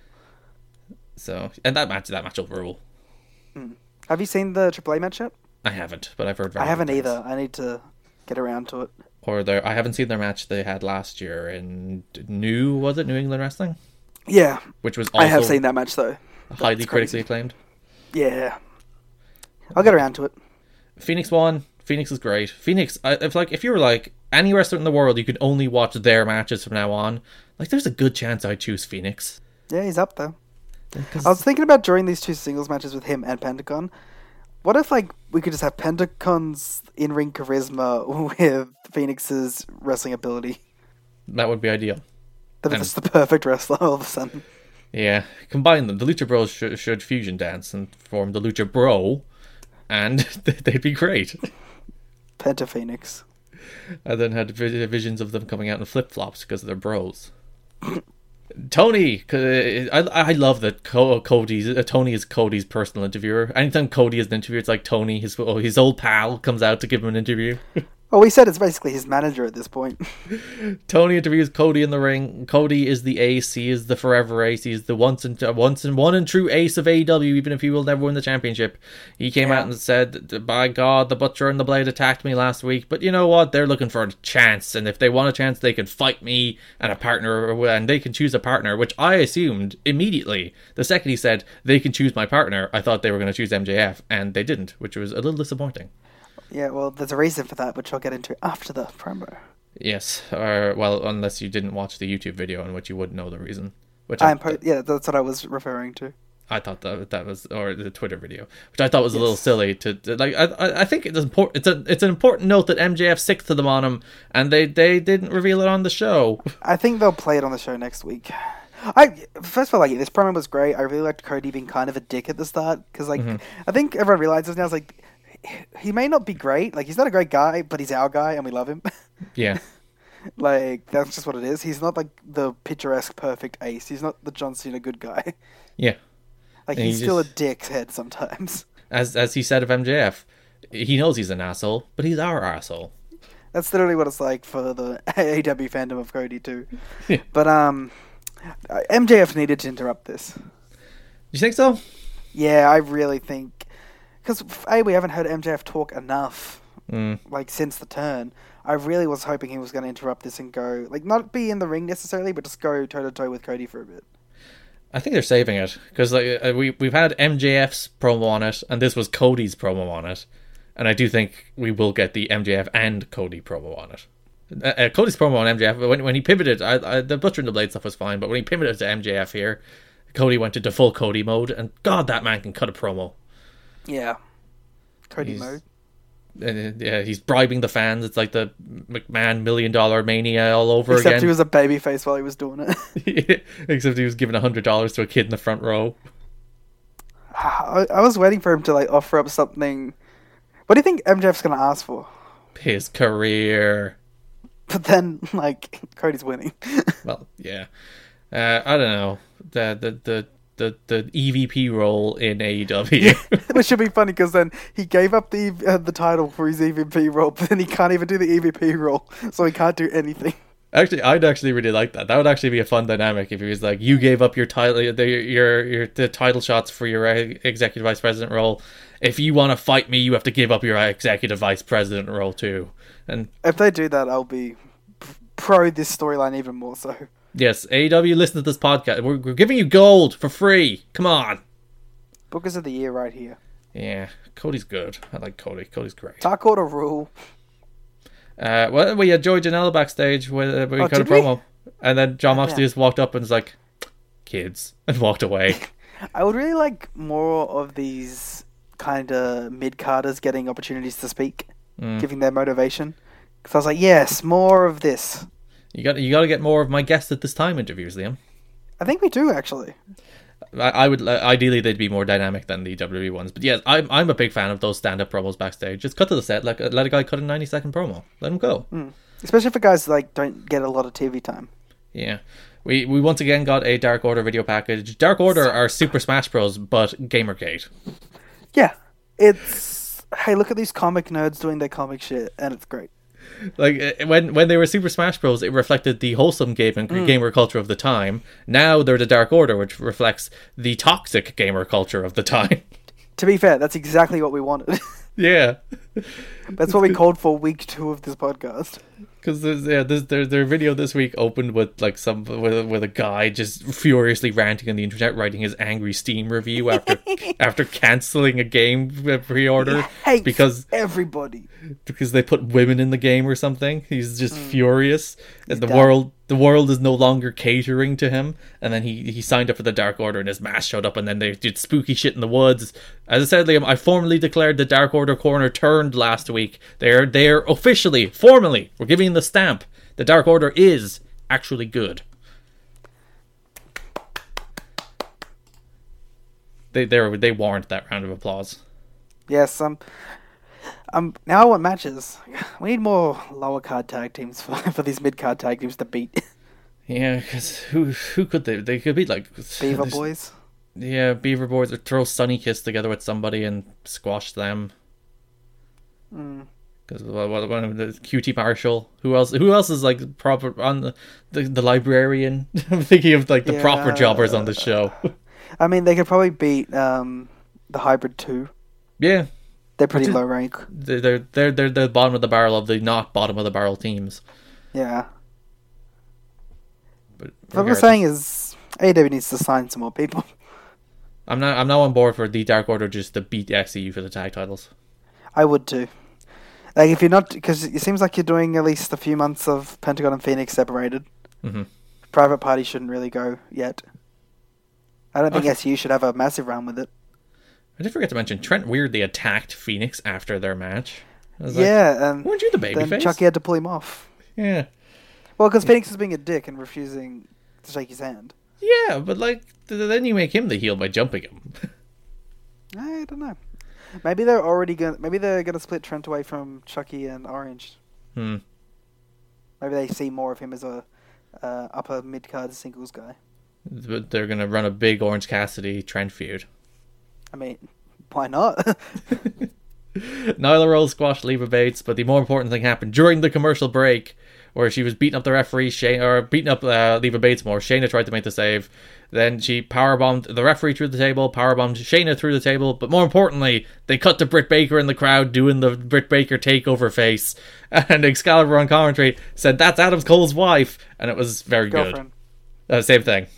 [SPEAKER 5] so and that match that match will rule.
[SPEAKER 6] Have you seen the Triple A match yet?
[SPEAKER 5] I haven't, but I've heard. Very
[SPEAKER 6] I haven't
[SPEAKER 5] good things.
[SPEAKER 6] either. I need to get around to it.
[SPEAKER 5] Or their I haven't seen their match they had last year in New was it New England Wrestling,
[SPEAKER 6] Yeah,
[SPEAKER 5] which was also
[SPEAKER 6] I have seen that match though.
[SPEAKER 5] highly
[SPEAKER 6] That's
[SPEAKER 5] critically
[SPEAKER 6] crazy.
[SPEAKER 5] acclaimed.
[SPEAKER 6] Yeah, I'll get around to it.
[SPEAKER 5] Phoenix won. Phoenix is great. Phoenix, I- if like if you were like any wrestler in the world, you could only watch their matches from now on. Like, there's a good chance I'd choose Phoenix.
[SPEAKER 6] Yeah, he's up there.
[SPEAKER 5] 'Cause-
[SPEAKER 6] I was thinking about during these two singles matches with him and Pentagon. What if like we could just have Pentagon's in-ring charisma with Phoenix's wrestling ability?
[SPEAKER 5] that would be ideal.
[SPEAKER 6] That
[SPEAKER 5] And-
[SPEAKER 6] was the perfect wrestler all of a sudden.
[SPEAKER 5] Yeah, combine them. The Lucha Bros should, should fusion dance and form the Lucha Bro, and they'd be great.
[SPEAKER 6] Penta Phoenix.
[SPEAKER 5] I then had vi- visions of them coming out in flip flops because they're bros. Tony, I I love that Co- Cody's uh, Tony is Cody's personal interviewer. Anytime Cody is an interviewer, it's like Tony, his oh, his old pal, comes out to give him an interview.
[SPEAKER 6] Oh, we said it's basically his manager at this point.
[SPEAKER 5] Tony interviews Cody in the ring. Cody is the ace. He is the forever ace. He's the once and uh, once and one and true ace of A E W, even if he will never win the championship. He came
[SPEAKER 6] Yeah.
[SPEAKER 5] out and said, "By God, the Butcher and the Blade attacked me last week, but you know what? They're looking for a chance, and if they want a chance, they can fight me and a partner, and they can choose a partner." Which I assumed immediately. The second he said they can choose my partner, I thought they were going to choose M J F, and they didn't, which was a little disappointing.
[SPEAKER 6] Yeah, well, there's a reason for that, which I'll get into after the promo.
[SPEAKER 5] Yes, or well, unless you didn't watch the YouTube video in which you would know the reason. Which I,
[SPEAKER 6] I'm po- yeah, that's what I was referring to.
[SPEAKER 5] I thought that that was, or the Twitter video, which I thought was a little silly. To, to like, I I- I think it's important. It's a it's an important note that M J F sick to them on him, and they they didn't reveal it on the show.
[SPEAKER 6] I think they'll play it on the show next week. I first of all, like this promo was great. I really liked Cody being kind of a dick at the start because, like, I think everyone realizes now. It's like he may not be great. Like, he's not a great guy, but he's our guy, and we love him.
[SPEAKER 5] Yeah,
[SPEAKER 6] Like, that's just what it is. He's not like the picturesque, perfect ace. He's not the John Cena good guy.
[SPEAKER 5] yeah.
[SPEAKER 6] Like,
[SPEAKER 5] And he
[SPEAKER 6] he's still
[SPEAKER 5] just-
[SPEAKER 6] a dick's head sometimes.
[SPEAKER 5] As as he said of M J F, he knows he's an asshole, but he's our asshole.
[SPEAKER 6] That's literally what it's like for the A E W fandom of Cody too.
[SPEAKER 5] Yeah.
[SPEAKER 6] But um, M J F needed to interrupt this.
[SPEAKER 5] You think so?
[SPEAKER 6] Yeah, I really think because a we haven't heard M J F talk enough
[SPEAKER 5] Mm.
[SPEAKER 6] like since the turn. I really was hoping he was going to interrupt this and go like not be in the ring necessarily, but just go toe to toe with Cody for a bit.
[SPEAKER 5] I think they're saving it because like uh, we we've had M J F's promo on it, and this was Cody's promo on it, and I do think we will get the M J F and Cody promo on it. Uh, uh, Cody's promo on M J F when when he pivoted, I, I, the Butcher and the Blade stuff was fine, but when he pivoted to M J F here, Cody went into full Cody mode, and God, that man can cut a promo.
[SPEAKER 6] Yeah, Cody
[SPEAKER 5] He's-
[SPEAKER 6] mode.
[SPEAKER 5] Uh, yeah, he's bribing the fans. It's like the McMahon Million Dollar Mania all over
[SPEAKER 6] Except
[SPEAKER 5] again.
[SPEAKER 6] he was a babyface while he was doing it.
[SPEAKER 5] Except he was giving a hundred dollars to a kid in the front row.
[SPEAKER 6] I, I was waiting for him to like offer up something. What do you think M J F's going to ask for?
[SPEAKER 5] His career.
[SPEAKER 6] But then, like, Cody's winning.
[SPEAKER 5] Well, yeah. Uh, I don't know. The the the the, the E V P role in A E W.
[SPEAKER 6] Which should be funny because then he gave up the uh, the title for his E V P role, but then he can't even do the E V P role, so he can't do anything.
[SPEAKER 5] Actually, I'd actually really like that. That would actually be a fun dynamic if he was like, you gave up your title, the, your your the title shots for your uh, executive vice president role. If you want to fight me, you have to give up your executive vice president role too. And
[SPEAKER 6] If they do that, I'll be p- pro this storyline even more so.
[SPEAKER 5] yes, A E W, listen to this podcast. We're, we're giving you gold for free. Come on.
[SPEAKER 6] Bookers of the year right here.
[SPEAKER 5] Yeah, Cody's good. I like Cody. Cody's great.
[SPEAKER 6] Dark Order rule.
[SPEAKER 5] Uh, well, we had Joey Janela backstage where, uh, where he
[SPEAKER 6] Oh,
[SPEAKER 5] cut a
[SPEAKER 6] did we?
[SPEAKER 5] promo, and then John
[SPEAKER 6] Oh,
[SPEAKER 5] Moxley
[SPEAKER 6] yeah.
[SPEAKER 5] just walked up and was like, "Kids," and walked away.
[SPEAKER 6] I would really like more of these kind of mid-carders getting opportunities to speak,
[SPEAKER 5] Mm.
[SPEAKER 6] giving their motivation. Because I was like, yes, more of this.
[SPEAKER 5] You got you got to get more of my guests at this time interviews, Liam.
[SPEAKER 6] I think we do, actually.
[SPEAKER 5] I, I would uh, ideally they'd be more dynamic than the W W E ones, but yes, I'm I'm a big fan of those stand up promos backstage. Just cut to the set, like uh, let a guy cut a ninety second promo, let him go.
[SPEAKER 6] Especially for guys who, like, don't get a lot of T V time.
[SPEAKER 5] Yeah. We we once again got a Dark Order video package. Dark Order are Super Smash Bros, but Gamergate.
[SPEAKER 6] Yeah. It's, hey, look at these comic nerds doing their comic shit, and it's great.
[SPEAKER 5] Like, when when they were Super Smash Bros, it reflected the wholesome game and mm. gamer culture of the time. Now they're the Dark Order, which reflects the toxic gamer culture of the time.
[SPEAKER 6] To be fair, that's exactly what we wanted.
[SPEAKER 5] Yeah.
[SPEAKER 6] That's what we called for week two of this podcast.
[SPEAKER 5] Because yeah, this, their their video this week opened with like some with, with a guy just furiously ranting on the internet, writing his angry Steam review after after canceling a game pre-order
[SPEAKER 6] hates
[SPEAKER 5] because
[SPEAKER 6] everybody
[SPEAKER 5] because they put women in the game or something. He's just mm. furious,
[SPEAKER 6] He's
[SPEAKER 5] and the
[SPEAKER 6] dumb.
[SPEAKER 5] world the world is no longer catering to him. And then he he signed up for the Dark Order, and his mask showed up, and then they did spooky shit in the woods. As I said, Liam, I formally declared the Dark Order corner turned last week. They're they're officially, formally, we're giving the stamp. The Dark Order is actually good. They they they warrant that round of applause.
[SPEAKER 6] Yes, um, um. Now I want matches. We need more lower card tag teams for, for these mid card tag teams to beat.
[SPEAKER 5] Yeah, because who who could they? They could beat like
[SPEAKER 6] Beaver Boys.
[SPEAKER 5] Yeah, Beaver Boys, or throw Sunny Kiss together with somebody and squash them.
[SPEAKER 6] Mm.
[SPEAKER 5] Because one of the Q T Marshall. Who else? Who else is like proper on the the, the librarian? I'm thinking of like the
[SPEAKER 6] Yeah.
[SPEAKER 5] proper jobbers on the show.
[SPEAKER 6] I mean, they could probably beat um the Hybrid two.
[SPEAKER 5] Yeah,
[SPEAKER 6] They're pretty
[SPEAKER 5] Which is-
[SPEAKER 6] low rank.
[SPEAKER 5] they're they're they're they're the bottom of the barrel of the not bottom of the barrel teams.
[SPEAKER 6] Yeah.
[SPEAKER 5] But
[SPEAKER 6] What I'm
[SPEAKER 5] regardless,
[SPEAKER 6] saying is, A E W needs to sign some more people.
[SPEAKER 5] I'm not I'm now on board for the Dark Order just to beat the X C U for the tag titles.
[SPEAKER 6] I would too. Like, if you're not, because it seems like you're doing at least a few months of Pentagon and Phoenix separated.
[SPEAKER 5] Mm-hmm.
[SPEAKER 6] Private Party shouldn't really go yet. I don't think
[SPEAKER 5] Okay.
[SPEAKER 6] S U should have a massive run with it.
[SPEAKER 5] I did forget to mention Trent weirdly attacked Phoenix after their match. I was like,
[SPEAKER 6] Yeah, and
[SPEAKER 5] weren't you the
[SPEAKER 6] then
[SPEAKER 5] babyface?
[SPEAKER 6] Chucky had to pull him off.
[SPEAKER 5] Yeah.
[SPEAKER 6] Well, because Phoenix was being a dick and refusing to shake his hand.
[SPEAKER 5] Yeah, but like th- then you make him the heel by jumping him.
[SPEAKER 6] I don't know. Maybe they're already gonna. Maybe they're gonna split Trent away from Chucky and Orange.
[SPEAKER 5] Hmm.
[SPEAKER 6] Maybe they see more of him as a uh, upper mid card singles guy.
[SPEAKER 5] But they're gonna run a big Orange Cassidy Trent feud.
[SPEAKER 6] I mean, why not?
[SPEAKER 5] Nyla Rose squashed Leva Bates, but the more important thing happened during the commercial break, where she was beating up the referee, Shane, or beating up uh, Leva Bates more. Shayna tried to make the save. Then she powerbombed the referee through the table, powerbombed Shayna through the table, but more importantly, they cut to Britt Baker in the crowd doing the Britt Baker takeover face. And Excalibur on commentary said, "That's Adam Cole's wife," and it was very
[SPEAKER 6] Girlfriend.
[SPEAKER 5] good. Uh, same thing.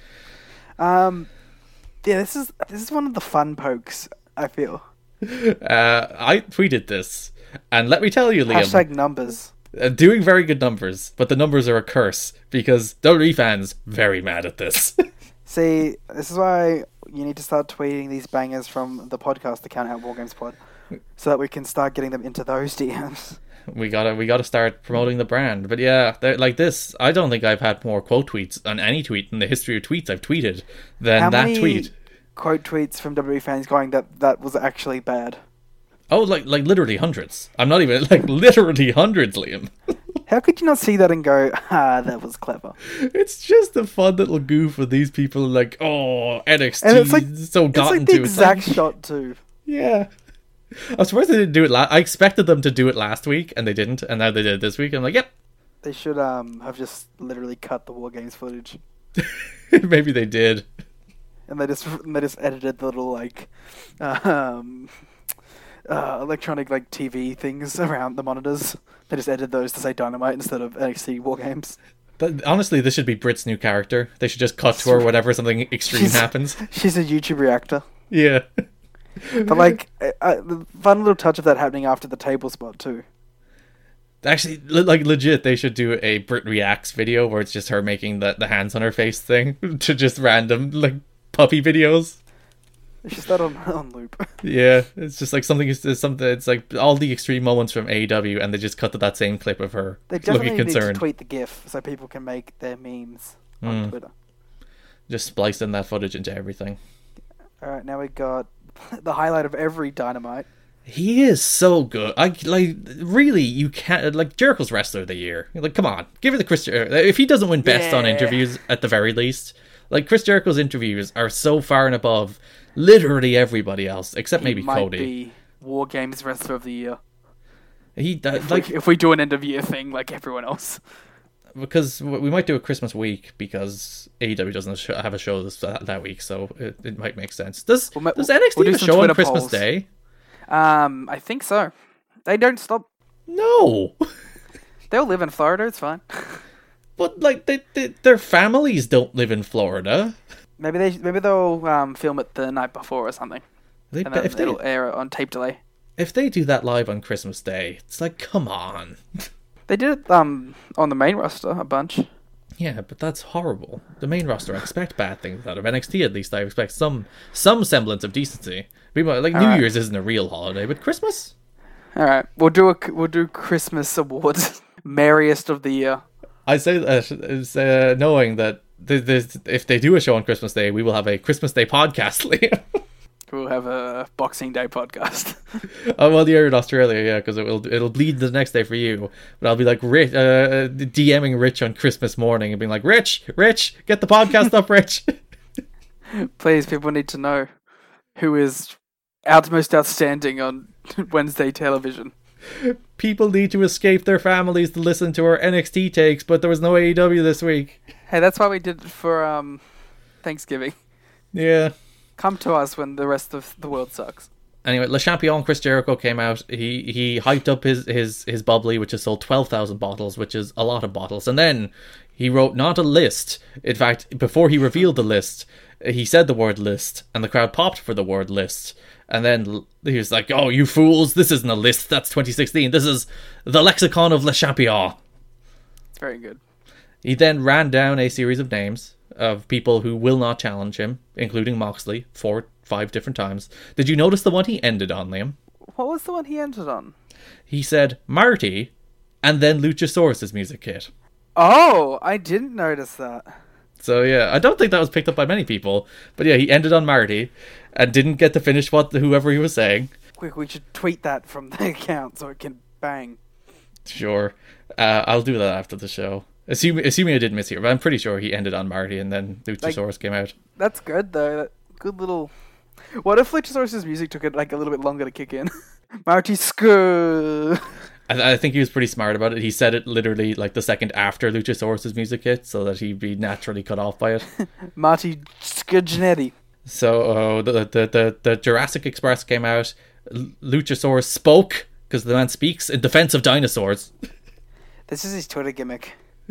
[SPEAKER 6] Um, yeah, this is this is one of the fun pokes, I feel.
[SPEAKER 5] Uh, I tweeted this, and let me tell you, Liam.
[SPEAKER 6] Hashtag numbers.
[SPEAKER 5] Uh, doing very good numbers, but the numbers are a curse because W W E fans very mad at this.
[SPEAKER 6] See, this is why you need to start tweeting these bangers from the podcast account at WarGamesPod, so that we can start getting them into those D Ms.
[SPEAKER 5] we gotta we gotta start promoting the brand. But yeah, they're- like this, I don't think I've had more quote tweets on any tweet in the history of tweets I've tweeted than
[SPEAKER 6] How
[SPEAKER 5] that
[SPEAKER 6] many
[SPEAKER 5] tweet.
[SPEAKER 6] quote tweets from W W E fans going that that was actually bad?
[SPEAKER 5] Oh, like like literally hundreds. I'm not even like literally hundreds, Liam.
[SPEAKER 6] How could you not see that and go, ah, that was clever?
[SPEAKER 5] It's just a fun little goof of these people like, oh, N X T
[SPEAKER 6] And it's like
[SPEAKER 5] so
[SPEAKER 6] it's
[SPEAKER 5] gotten
[SPEAKER 6] like the
[SPEAKER 5] to. It's like-
[SPEAKER 6] exact shot too.
[SPEAKER 5] Yeah. I'm surprised they didn't do it last. I expected them to do it last week, and they didn't, and now they did it this week. I'm like, yep.
[SPEAKER 6] They should um have just literally cut the War Games footage,
[SPEAKER 5] Maybe they did.
[SPEAKER 6] and they just and they just edited the little like um uh, electronic like T V things around the monitors. They just edited those to say Dynamite instead of N X T War Games.
[SPEAKER 5] But honestly, this should be Brit's new character. They should just cut to her whenever something extreme
[SPEAKER 6] She's-
[SPEAKER 5] happens.
[SPEAKER 6] She's a YouTube reactor.
[SPEAKER 5] Yeah.
[SPEAKER 6] But like, uh, uh, the fun little touch of that happening after the table spot too.
[SPEAKER 5] Actually, le- like legit, they should do a Brit Reacts video where it's just her making the, the hands on her face thing to just random like puppy videos.
[SPEAKER 6] She started on on loop.
[SPEAKER 5] Yeah, it's just like something. It's something. It's like all the extreme moments from A E W, and they just cut to that same clip of her
[SPEAKER 6] They definitely
[SPEAKER 5] looking
[SPEAKER 6] need to
[SPEAKER 5] concerned.
[SPEAKER 6] tweet the GIF so people can make their memes on
[SPEAKER 5] Mm.
[SPEAKER 6] Twitter.
[SPEAKER 5] Just spliced in that footage into everything.
[SPEAKER 6] All right, now we got the highlight of every Dynamite.
[SPEAKER 5] He is so good. I like really. You can't like Jericho's wrestler of the year. Like, come on, give it to Chris. Jer- If he doesn't win best
[SPEAKER 6] Yeah.
[SPEAKER 5] on interviews at the very least, like Chris Jericho's interviews are so far and above literally everybody else except
[SPEAKER 6] He
[SPEAKER 5] maybe
[SPEAKER 6] might
[SPEAKER 5] Cody.
[SPEAKER 6] be War Games Wrestler of the Year.
[SPEAKER 5] He uh,
[SPEAKER 6] If,
[SPEAKER 5] like
[SPEAKER 6] we, if we do an end of year thing like everyone else.
[SPEAKER 5] because we might do a Christmas week because A E W doesn't sh- have a show this that, that week, so it, it might make sense. Does
[SPEAKER 6] We'll ma-
[SPEAKER 5] does N X T
[SPEAKER 6] we'll do
[SPEAKER 5] have a
[SPEAKER 6] some
[SPEAKER 5] show on
[SPEAKER 6] Twitter
[SPEAKER 5] Christmas
[SPEAKER 6] polls.
[SPEAKER 5] Day?
[SPEAKER 6] Um, I think so. They don't stop.
[SPEAKER 5] No.
[SPEAKER 6] They'll live in Florida. It's fine.
[SPEAKER 5] But like they, they, their families don't live in Florida.
[SPEAKER 6] Maybe they maybe they'll um, film it the night before or something,
[SPEAKER 5] They,
[SPEAKER 6] and then
[SPEAKER 5] if they
[SPEAKER 6] it'll air on tape delay.
[SPEAKER 5] if they do that live on Christmas Day, it's like, come on.
[SPEAKER 6] They did it um on the main roster a bunch.
[SPEAKER 5] Yeah, but that's horrible. The main roster, I expect bad things out of N X T. At least I expect some some semblance of decency. People like New
[SPEAKER 6] Alright.
[SPEAKER 5] Year's isn't a real holiday, but Christmas.
[SPEAKER 6] All right, we'll do a we'll do Christmas awards, merriest of the year.
[SPEAKER 5] I say that is uh, knowing that th- th- if they do a show on Christmas Day, we will have a Christmas Day podcast, Liam.
[SPEAKER 6] We'll have a Boxing Day podcast.
[SPEAKER 5] Oh well, you're in Australia, yeah, because it will it'll bleed the next day for you. But I'll be like Rich, uh, DMing Rich on Christmas morning and being like, Rich, Rich, get the podcast up, Rich.
[SPEAKER 6] Please, people need to know who is out most outstanding on Wednesday television.
[SPEAKER 5] People need to escape their families to listen to our N X T takes, but there was no A E W this week.
[SPEAKER 6] Hey, that's why we did it for um Thanksgiving.
[SPEAKER 5] Yeah.
[SPEAKER 6] Come to us when the rest of the world sucks.
[SPEAKER 5] Anyway, Le Champion Chris Jericho came out. He he hyped up his his his bubbly, which has sold twelve thousand bottles, which is a lot of bottles. And then he wrote not a list. In fact, before he revealed the list, he said the word list, and the crowd popped for the word list. And then he was like, "Oh, you fools! This isn't a list. That's twenty sixteen. This is the lexicon of Le Champion."
[SPEAKER 6] It's very good.
[SPEAKER 5] He then ran down a series of names of people who will not challenge him, including Moxley, four, five different times. Did you notice the one he ended on, Liam?
[SPEAKER 6] What was the one he entered on?
[SPEAKER 5] He said Marty, and then Luchasaurus' music hit.
[SPEAKER 6] Oh, I didn't notice that.
[SPEAKER 5] So yeah, I don't think that was picked up by many people. But yeah, he ended on Marty, and didn't get to finish what whoever he was saying.
[SPEAKER 6] Quick, we should tweet that from the account so it can bang.
[SPEAKER 5] Sure, uh, I'll do that after the show. Assuming, assuming I didn't miss here, but I'm pretty sure he ended on Marty, and then Luchasaurus came out.
[SPEAKER 6] That's good though. That good little. What if Luchasaurus' music took it like a little bit longer to kick in? Marty Skr.
[SPEAKER 5] I, I think he was pretty smart about it. He said it literally like the second after Luchasaurus' music hit, so that he'd be naturally cut off by it.
[SPEAKER 6] Marty Skirgenetti.
[SPEAKER 5] So uh, the, the the the Jurassic Express came out. L- Luchasaurus spoke because the man speaks in defense of dinosaurs.
[SPEAKER 6] This is his Twitter gimmick.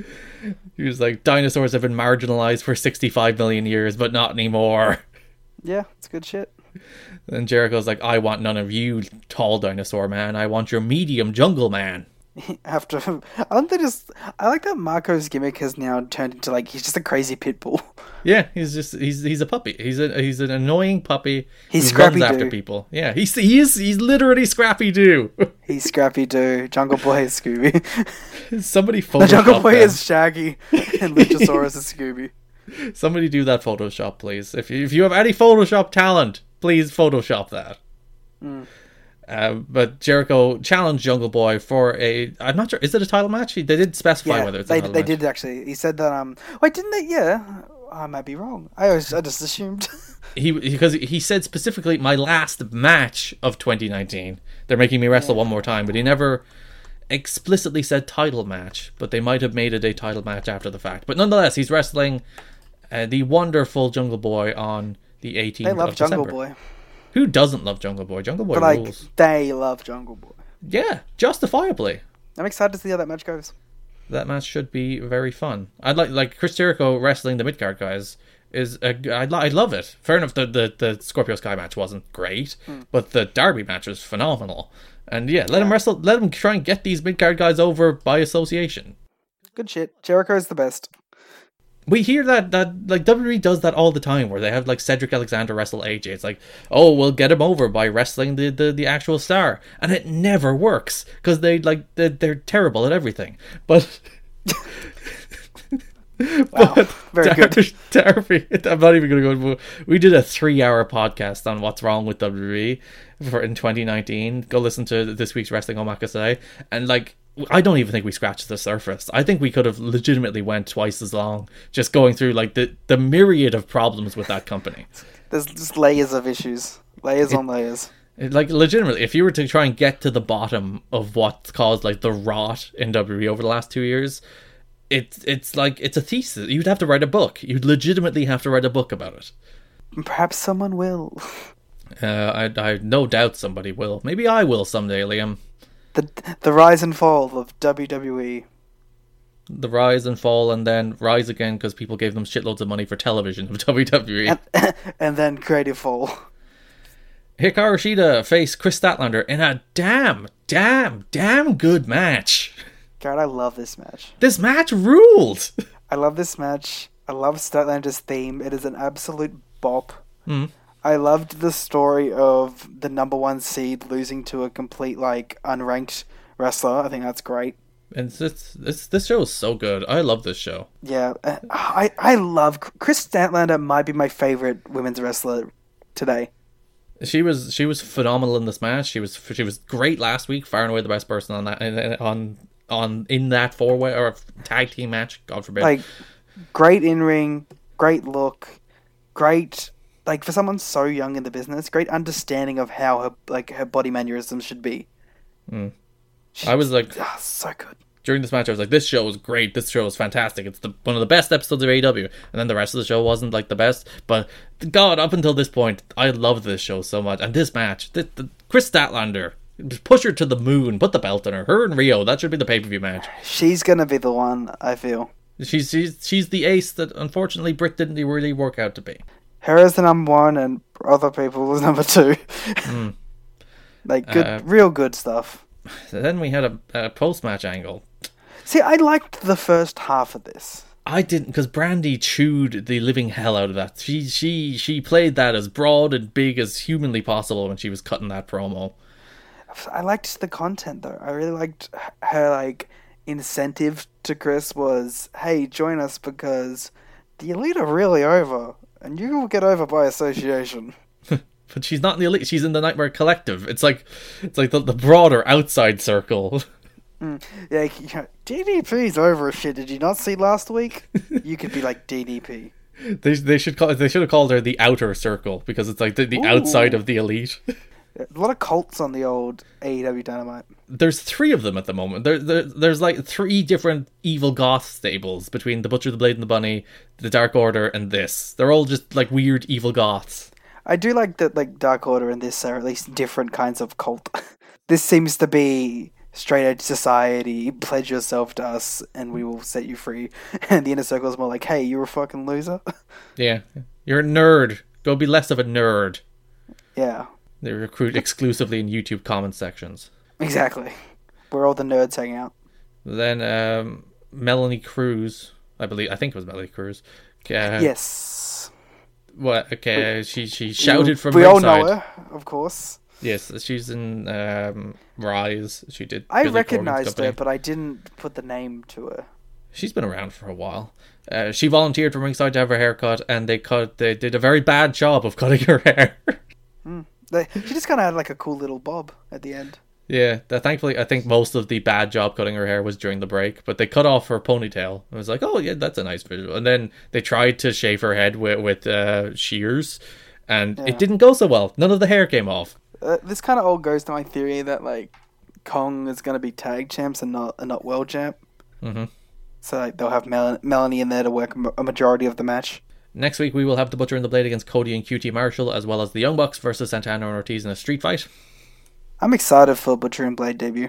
[SPEAKER 5] He was like, "Dinosaurs have been marginalized for sixty-five million years, but not anymore."
[SPEAKER 6] Yeah, it's good shit.
[SPEAKER 5] And Jericho's like, "I want none of you, tall dinosaur man. I want your medium jungle man."
[SPEAKER 6] After, I don't think just. I like that Marco's gimmick has now turned into like he's just a crazy pit bull.
[SPEAKER 5] Yeah, he's just he's he's a puppy. He's a he's an annoying puppy.
[SPEAKER 6] He's
[SPEAKER 5] who runs
[SPEAKER 6] Scrappy
[SPEAKER 5] after
[SPEAKER 6] Doo.
[SPEAKER 5] people. Yeah, he's he is he's literally Scrappy Doo.
[SPEAKER 6] He's Scrappy Doo. Jungle Boy is Scooby.
[SPEAKER 5] Somebody
[SPEAKER 6] The
[SPEAKER 5] Photoshop
[SPEAKER 6] Jungle Boy
[SPEAKER 5] them.
[SPEAKER 6] is Shaggy, and Luchasaurus is Scooby.
[SPEAKER 5] Somebody do that Photoshop, please. If you, if you have any Photoshop talent, please Photoshop that.
[SPEAKER 6] Mm.
[SPEAKER 5] Uh, but Jericho challenged Jungle Boy for a. I'm not sure. Is it a title match? They did specify
[SPEAKER 6] Yeah,
[SPEAKER 5] whether it's
[SPEAKER 6] they
[SPEAKER 5] a title
[SPEAKER 6] they
[SPEAKER 5] match.
[SPEAKER 6] did actually. He said that. Um, wait, didn't they? Yeah, I might be wrong. I always, I just assumed.
[SPEAKER 5] He because he said specifically my last match of twenty nineteen. They're making me wrestle
[SPEAKER 6] Yeah.
[SPEAKER 5] one more time, but he never explicitly said title match. But they might have made it a title match after the fact. But nonetheless, he's wrestling uh, the wonderful Jungle Boy on the eighteenth
[SPEAKER 6] They love
[SPEAKER 5] of
[SPEAKER 6] Jungle
[SPEAKER 5] December.
[SPEAKER 6] Boy,
[SPEAKER 5] Who doesn't love Jungle Boy? Jungle Boy
[SPEAKER 6] but like
[SPEAKER 5] rules.
[SPEAKER 6] they love Jungle Boy.
[SPEAKER 5] Yeah, justifiably.
[SPEAKER 6] I'm excited to see how that match goes.
[SPEAKER 5] That match should be very fun. I'd like like Chris Jericho wrestling the midcard guys is a, I I love it. Fair enough, the, the the Scorpio Sky match wasn't great, but the Derby match was phenomenal. And yeah, let him wrestle. Let him try and get these midcard guys over by association.
[SPEAKER 6] Good shit. Jericho's the best.
[SPEAKER 5] We hear that that like W W E does that all the time, where they have like Cedric Alexander wrestle A J. It's like, oh, we'll get him over by wrestling the the, the actual star, and it never works because they like they're, they're terrible at everything. But
[SPEAKER 6] Wow, very
[SPEAKER 5] Dar-
[SPEAKER 6] good.
[SPEAKER 5] Darby, I'm not even going to go. We did a three-hour podcast on what's wrong with W W E for in twenty nineteen. Go listen to this week's Wrestling Omakase, and like, I don't even think we scratched the surface. I think we could have legitimately went twice as long just going through like the the myriad of problems with that company.
[SPEAKER 6] There's just layers of issues, layers
[SPEAKER 5] It-
[SPEAKER 6] on layers.
[SPEAKER 5] It, like legitimately, if you were to try and get to the bottom of what's caused like the rot in W W E over the last two years, it's it's like it's a thesis. You'd have to write a book. You'd legitimately have to write a book about it.
[SPEAKER 6] Perhaps someone will.
[SPEAKER 5] Uh, I I no doubt somebody will. Maybe I will someday, Liam.
[SPEAKER 6] The the rise and fall of W W E.
[SPEAKER 5] The rise and fall, and then rise again because people gave them shitloads of money for television of W W E.
[SPEAKER 6] And, and then creative fall.
[SPEAKER 5] Hikaru Shida faced Chris Statlander in a damn, damn, damn good match.
[SPEAKER 6] God, I love this match.
[SPEAKER 5] This match ruled.
[SPEAKER 6] I love this match. I love Statlander's theme. It is an absolute bop.
[SPEAKER 5] Mm.
[SPEAKER 6] I loved the story of the number one seed losing to a complete, like, unranked wrestler. I think that's great.
[SPEAKER 5] And this this this show is so good. I love this show.
[SPEAKER 6] Yeah, uh, I I love Chris Statlander. Might be my favorite women's wrestler today.
[SPEAKER 5] She was she was phenomenal in this match. She was she was great last week. Far and away the best person on that on on in that four way or tag team match. God forbid.
[SPEAKER 6] Like, great in ring, great look, great like for someone so young in the business, great understanding of how her like her body mannerisms should be.
[SPEAKER 5] Mm.
[SPEAKER 6] She,
[SPEAKER 5] I was like,
[SPEAKER 6] oh, so good.
[SPEAKER 5] During this match, I was like, this show is great. This show is fantastic. It's the one of the best episodes of A E W. And then the rest of the show wasn't like the best. But God, up until this point, I loved this show so much. And this match, the, the, Chris Statlander, push her to the moon, put the belt on her. Her and Rio, that should be the pay-per-view match.
[SPEAKER 6] She's gonna be the one, I feel.
[SPEAKER 5] She's she's she's the ace that unfortunately Britt didn't really work out to be.
[SPEAKER 6] Her as the number one and other people as number two.
[SPEAKER 5] Mm.
[SPEAKER 6] Like, good,
[SPEAKER 5] Uh,
[SPEAKER 6] real good stuff.
[SPEAKER 5] Then we had a, a post-match angle.
[SPEAKER 6] See, I liked the first half of this.
[SPEAKER 5] I didn't, because Brandy chewed the living hell out of that. She she she played that as broad and big as humanly possible when she was cutting that promo.
[SPEAKER 6] I liked the content, though. I really liked her, like, incentive to Chris was, hey, join us because the Elite are really over, and you will get over by association.
[SPEAKER 5] But she's not in the Elite. She's in the Nightmare Collective. It's like it's like the, the broader outside circle.
[SPEAKER 6] Mm. Yeah, you know, D D P's over shit. Did you not see last week? You could be like D D P.
[SPEAKER 5] They they should call they should have called her the outer circle because it's like the, the
[SPEAKER 6] Ooh.
[SPEAKER 5] outside of the Elite.
[SPEAKER 6] A lot of cults on the old A E W Dynamite.
[SPEAKER 5] There's three of them at the moment. There, there there's like three different evil goth stables between the Butcher, the Blade, and the Bunny, the Dark Order, and this. They're all just like weird evil goths.
[SPEAKER 6] I do like that, like, Dark Order and this are at least different kinds of cult. This seems to be straight edge society, pledge yourself to us and we will set you free. And the Inner Circle is more like, hey, you're a fucking loser.
[SPEAKER 5] Yeah, you're a nerd. Go be less of a nerd.
[SPEAKER 6] Yeah,
[SPEAKER 5] They recruit exclusively in YouTube comment sections.
[SPEAKER 6] exactly. Where all the nerds hang out.
[SPEAKER 5] Then um, Melanie Cruz, I believe, I think it was Melanie Cruz. Uh,
[SPEAKER 6] Yes.
[SPEAKER 5] What? Okay, she she shouted from
[SPEAKER 6] We all
[SPEAKER 5] ringside.
[SPEAKER 6] know her, of course.
[SPEAKER 5] Yes, she's in um, Rise. She did.
[SPEAKER 6] I
[SPEAKER 5] Billy Corgan's
[SPEAKER 6] recognised
[SPEAKER 5] company.
[SPEAKER 6] her, but I didn't put the name to her.
[SPEAKER 5] She's been around for a while. Uh, she volunteered from ringside to have her hair cut, and they cut. They did a very bad job of cutting her hair.
[SPEAKER 6] Mm. They, she just kind of had like a cool little bob at the end.
[SPEAKER 5] Yeah, that, thankfully, I think most of the bad job cutting her hair was during the break, but they cut off her ponytail. I was like, oh yeah, that's a nice visual. And then they tried to shave her head with, with uh, shears, and
[SPEAKER 6] Yeah.
[SPEAKER 5] it didn't go so well. None of the hair came off.
[SPEAKER 6] Uh, this kind of all goes to my theory that like Kong is going to be tag champs and not and not world champ.
[SPEAKER 5] Mm-hmm.
[SPEAKER 6] So like, they'll have Mel- Melanie in there to work a majority of the match.
[SPEAKER 5] Next week, we will have the Butcher and the Blade against Cody and Q T Marshall, as well as the Young Bucks versus Santana and Ortiz in a street fight.
[SPEAKER 6] I'm excited for Butcher and Blade debut.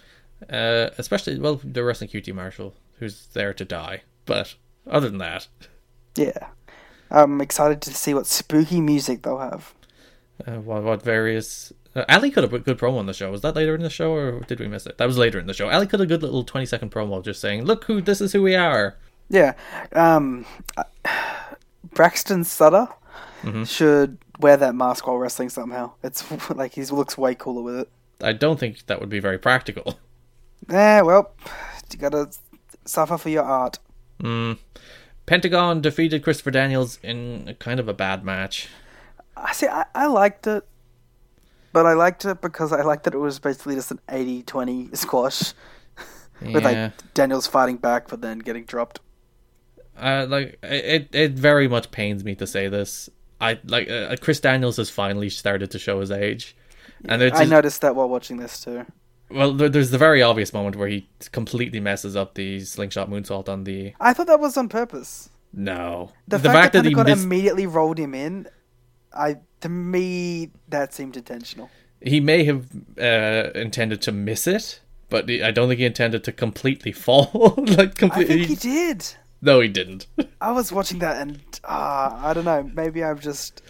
[SPEAKER 5] Uh, especially, well, they're wrestling Q T Marshall, who's there to die. But other than that,
[SPEAKER 6] Yeah. I'm excited to see what spooky music they'll have.
[SPEAKER 5] uh, what, what various... Uh, Ali could have a good promo on the show. Was that later in the show, or did we miss it? That was later in the show. Ali could have a good little twenty-second promo just saying, look, who this is who we are.
[SPEAKER 6] Yeah. Um, uh, Braxton Sutter
[SPEAKER 5] Mm-hmm.
[SPEAKER 6] should wear that mask while wrestling somehow. It's like he looks way cooler with it.
[SPEAKER 5] I don't think that would be very practical.
[SPEAKER 6] Eh, well, you gotta suffer for your art.
[SPEAKER 5] Mm. Pentagon defeated Christopher Daniels in a kind of a bad match.
[SPEAKER 6] I see. I, I liked it, but I liked it because I liked that it was basically just an eighty twenty squash with
[SPEAKER 5] Yeah.
[SPEAKER 6] like Daniels fighting back, but then getting dropped.
[SPEAKER 5] Uh, like it, it very much pains me to say this. I like uh, Chris Daniels has finally started to show his age, and it's
[SPEAKER 6] I noticed that while watching this too.
[SPEAKER 5] well, there, there's the very obvious moment where he completely messes up the slingshot moonsault on the
[SPEAKER 6] I thought that was on purpose.
[SPEAKER 5] no
[SPEAKER 6] The, fact, that
[SPEAKER 5] he
[SPEAKER 6] Pentagon
[SPEAKER 5] missed,
[SPEAKER 6] immediately rolled him in, I to me that seemed intentional.
[SPEAKER 5] he may have uh, intended to miss it, but he, I don't think he intended to completely fall. like
[SPEAKER 6] I
[SPEAKER 5] completely,
[SPEAKER 6] think he did.
[SPEAKER 5] no, he didn't.
[SPEAKER 6] I was watching that and uh, I don't know. Maybe I'm just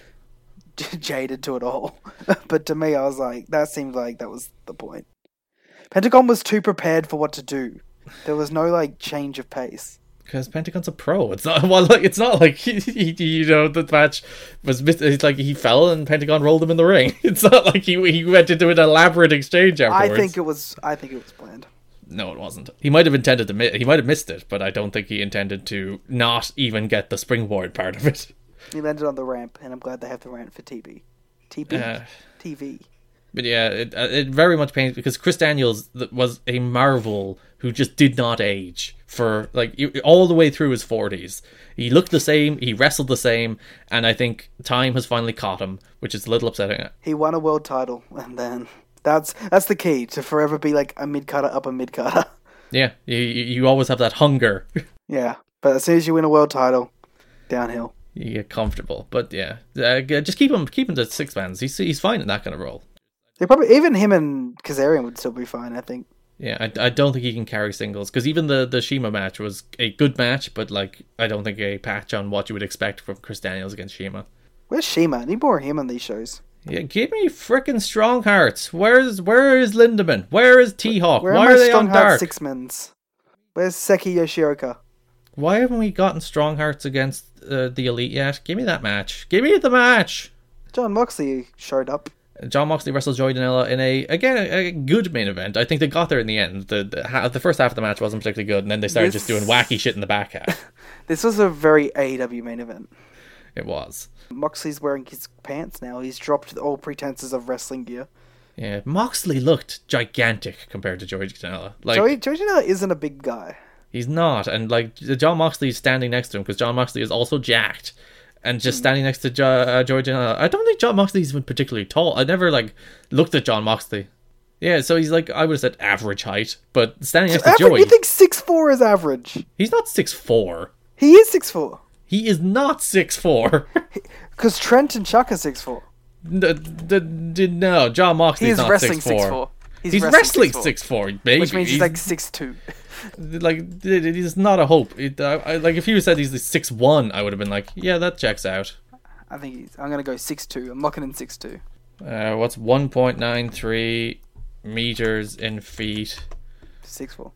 [SPEAKER 6] jaded to it all. But to me, I was like, that seemed like that was the point. Pentagon was too prepared for what to do. There was no like change of pace.
[SPEAKER 5] Because Pentagon's a pro. It's not well. Like, it's not like he, he, you know, the match was. mis- It's like he fell and Pentagon rolled him in the ring. It's not like he he went into an elaborate exchange afterwards.
[SPEAKER 6] I think it was. I think it was planned.
[SPEAKER 5] No, it wasn't. He might have intended to. Mi- he might have missed it, but I don't think he intended to not even get the springboard part of it.
[SPEAKER 6] He landed on the ramp, and I'm glad they have the ramp for T V. T V.
[SPEAKER 5] Uh,
[SPEAKER 6] T V.
[SPEAKER 5] But yeah, it uh, it very much pains because Chris Daniels th- was a marvel who just did not age for like y- all the way through his forties. He looked the same, he wrestled the same, and I think time has finally caught him, which is a little upsetting.
[SPEAKER 6] He won a world title, and then that's that's the key to forever be like a mid carder, upper mid carder.
[SPEAKER 5] Yeah, you you always have that hunger.
[SPEAKER 6] Yeah, but as soon as you win a world title, downhill.
[SPEAKER 5] You get comfortable, but yeah, uh, just keep him keep him to six mans. He's he's fine in that kind of role.
[SPEAKER 6] They probably even him and Kazarian would still be fine. I think.
[SPEAKER 5] Yeah, I, I don't think he can carry singles because even the the Shima match was a good match, but like I don't think a patch on what you would expect from Chris Daniels against Shima.
[SPEAKER 6] Where's Shima? I need more of him on these shows.
[SPEAKER 5] Yeah, give me frickin' Strong Hearts. Where's where is Lindemann? Where is T Hawk?
[SPEAKER 6] Where
[SPEAKER 5] Why
[SPEAKER 6] are
[SPEAKER 5] are
[SPEAKER 6] my
[SPEAKER 5] they
[SPEAKER 6] Strong
[SPEAKER 5] on
[SPEAKER 6] Heart
[SPEAKER 5] Dark?
[SPEAKER 6] six mens? Where's Seki Yoshioka?
[SPEAKER 5] Why haven't we gotten Strong Hearts against uh, the Elite yet? Give me that match. Give me the match.
[SPEAKER 6] John Moxley showed up.
[SPEAKER 5] John Moxley wrestled Joey Janela in a again a, a good main event. I think they got there in the end. The the, ha- the first half of the match wasn't particularly good, and then they started
[SPEAKER 6] This-
[SPEAKER 5] just doing wacky shit in the back half.
[SPEAKER 6] This was a very A E W main event.
[SPEAKER 5] It was.
[SPEAKER 6] Moxley's wearing his pants now. He's dropped all pretenses of wrestling gear.
[SPEAKER 5] Yeah, Moxley looked gigantic compared to Joey Janela. Like
[SPEAKER 6] Joey, Joey Janela isn't a big guy.
[SPEAKER 5] he's not, and like John Moxley is standing next to him because John Moxley is also jacked. And just standing next to jo- uh, Joey Janela. I don't think John Moxley is even particularly tall. I never like looked at John Moxley. Yeah, so he's like I would have said average height, but standing next to
[SPEAKER 6] Average,
[SPEAKER 5] Joey,
[SPEAKER 6] you think six foot four is average?
[SPEAKER 5] he's not six foot four.
[SPEAKER 6] He is six foot four.
[SPEAKER 5] He is not six foot four.
[SPEAKER 6] Because Trent and Chuck are six foot four.
[SPEAKER 5] the, the, the, no, John Moxley
[SPEAKER 6] He
[SPEAKER 5] is
[SPEAKER 6] is
[SPEAKER 5] not
[SPEAKER 6] wrestling
[SPEAKER 5] six foot four.
[SPEAKER 6] six foot four.
[SPEAKER 5] He's,
[SPEAKER 6] He's
[SPEAKER 5] wrestling
[SPEAKER 6] wrestling
[SPEAKER 5] six foot four, baby.
[SPEAKER 6] Which means he's like six two.
[SPEAKER 5] like he's not a hope. It, uh, I, like if he said he's six one, I would have been like, yeah, that checks out.
[SPEAKER 6] I think he's. I'm gonna go six two. I'm locking in six two.
[SPEAKER 5] Uh, what's one point nine three meters in feet?
[SPEAKER 6] Six four.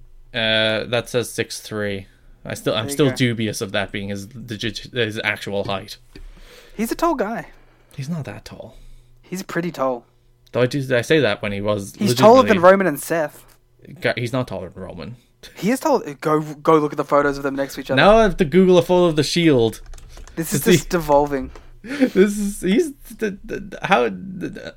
[SPEAKER 5] Uh, that says six three. I still, I'm
[SPEAKER 6] There you
[SPEAKER 5] still
[SPEAKER 6] go.
[SPEAKER 5] dubious of that being his digit, his actual height.
[SPEAKER 6] He's a tall guy.
[SPEAKER 5] He's not that tall.
[SPEAKER 6] He's pretty tall.
[SPEAKER 5] Though I do, I say that when he was.
[SPEAKER 6] He's taller than
[SPEAKER 5] legitimately-
[SPEAKER 6] Roman and Seth.
[SPEAKER 5] He's not taller than Roman.
[SPEAKER 6] He is tall. Go go look at the photos of them next to each other.
[SPEAKER 5] Now I have to Google a photo of the Shield.
[SPEAKER 6] This is
[SPEAKER 5] to see-
[SPEAKER 6] just devolving.
[SPEAKER 5] This is he's the, the, how. The,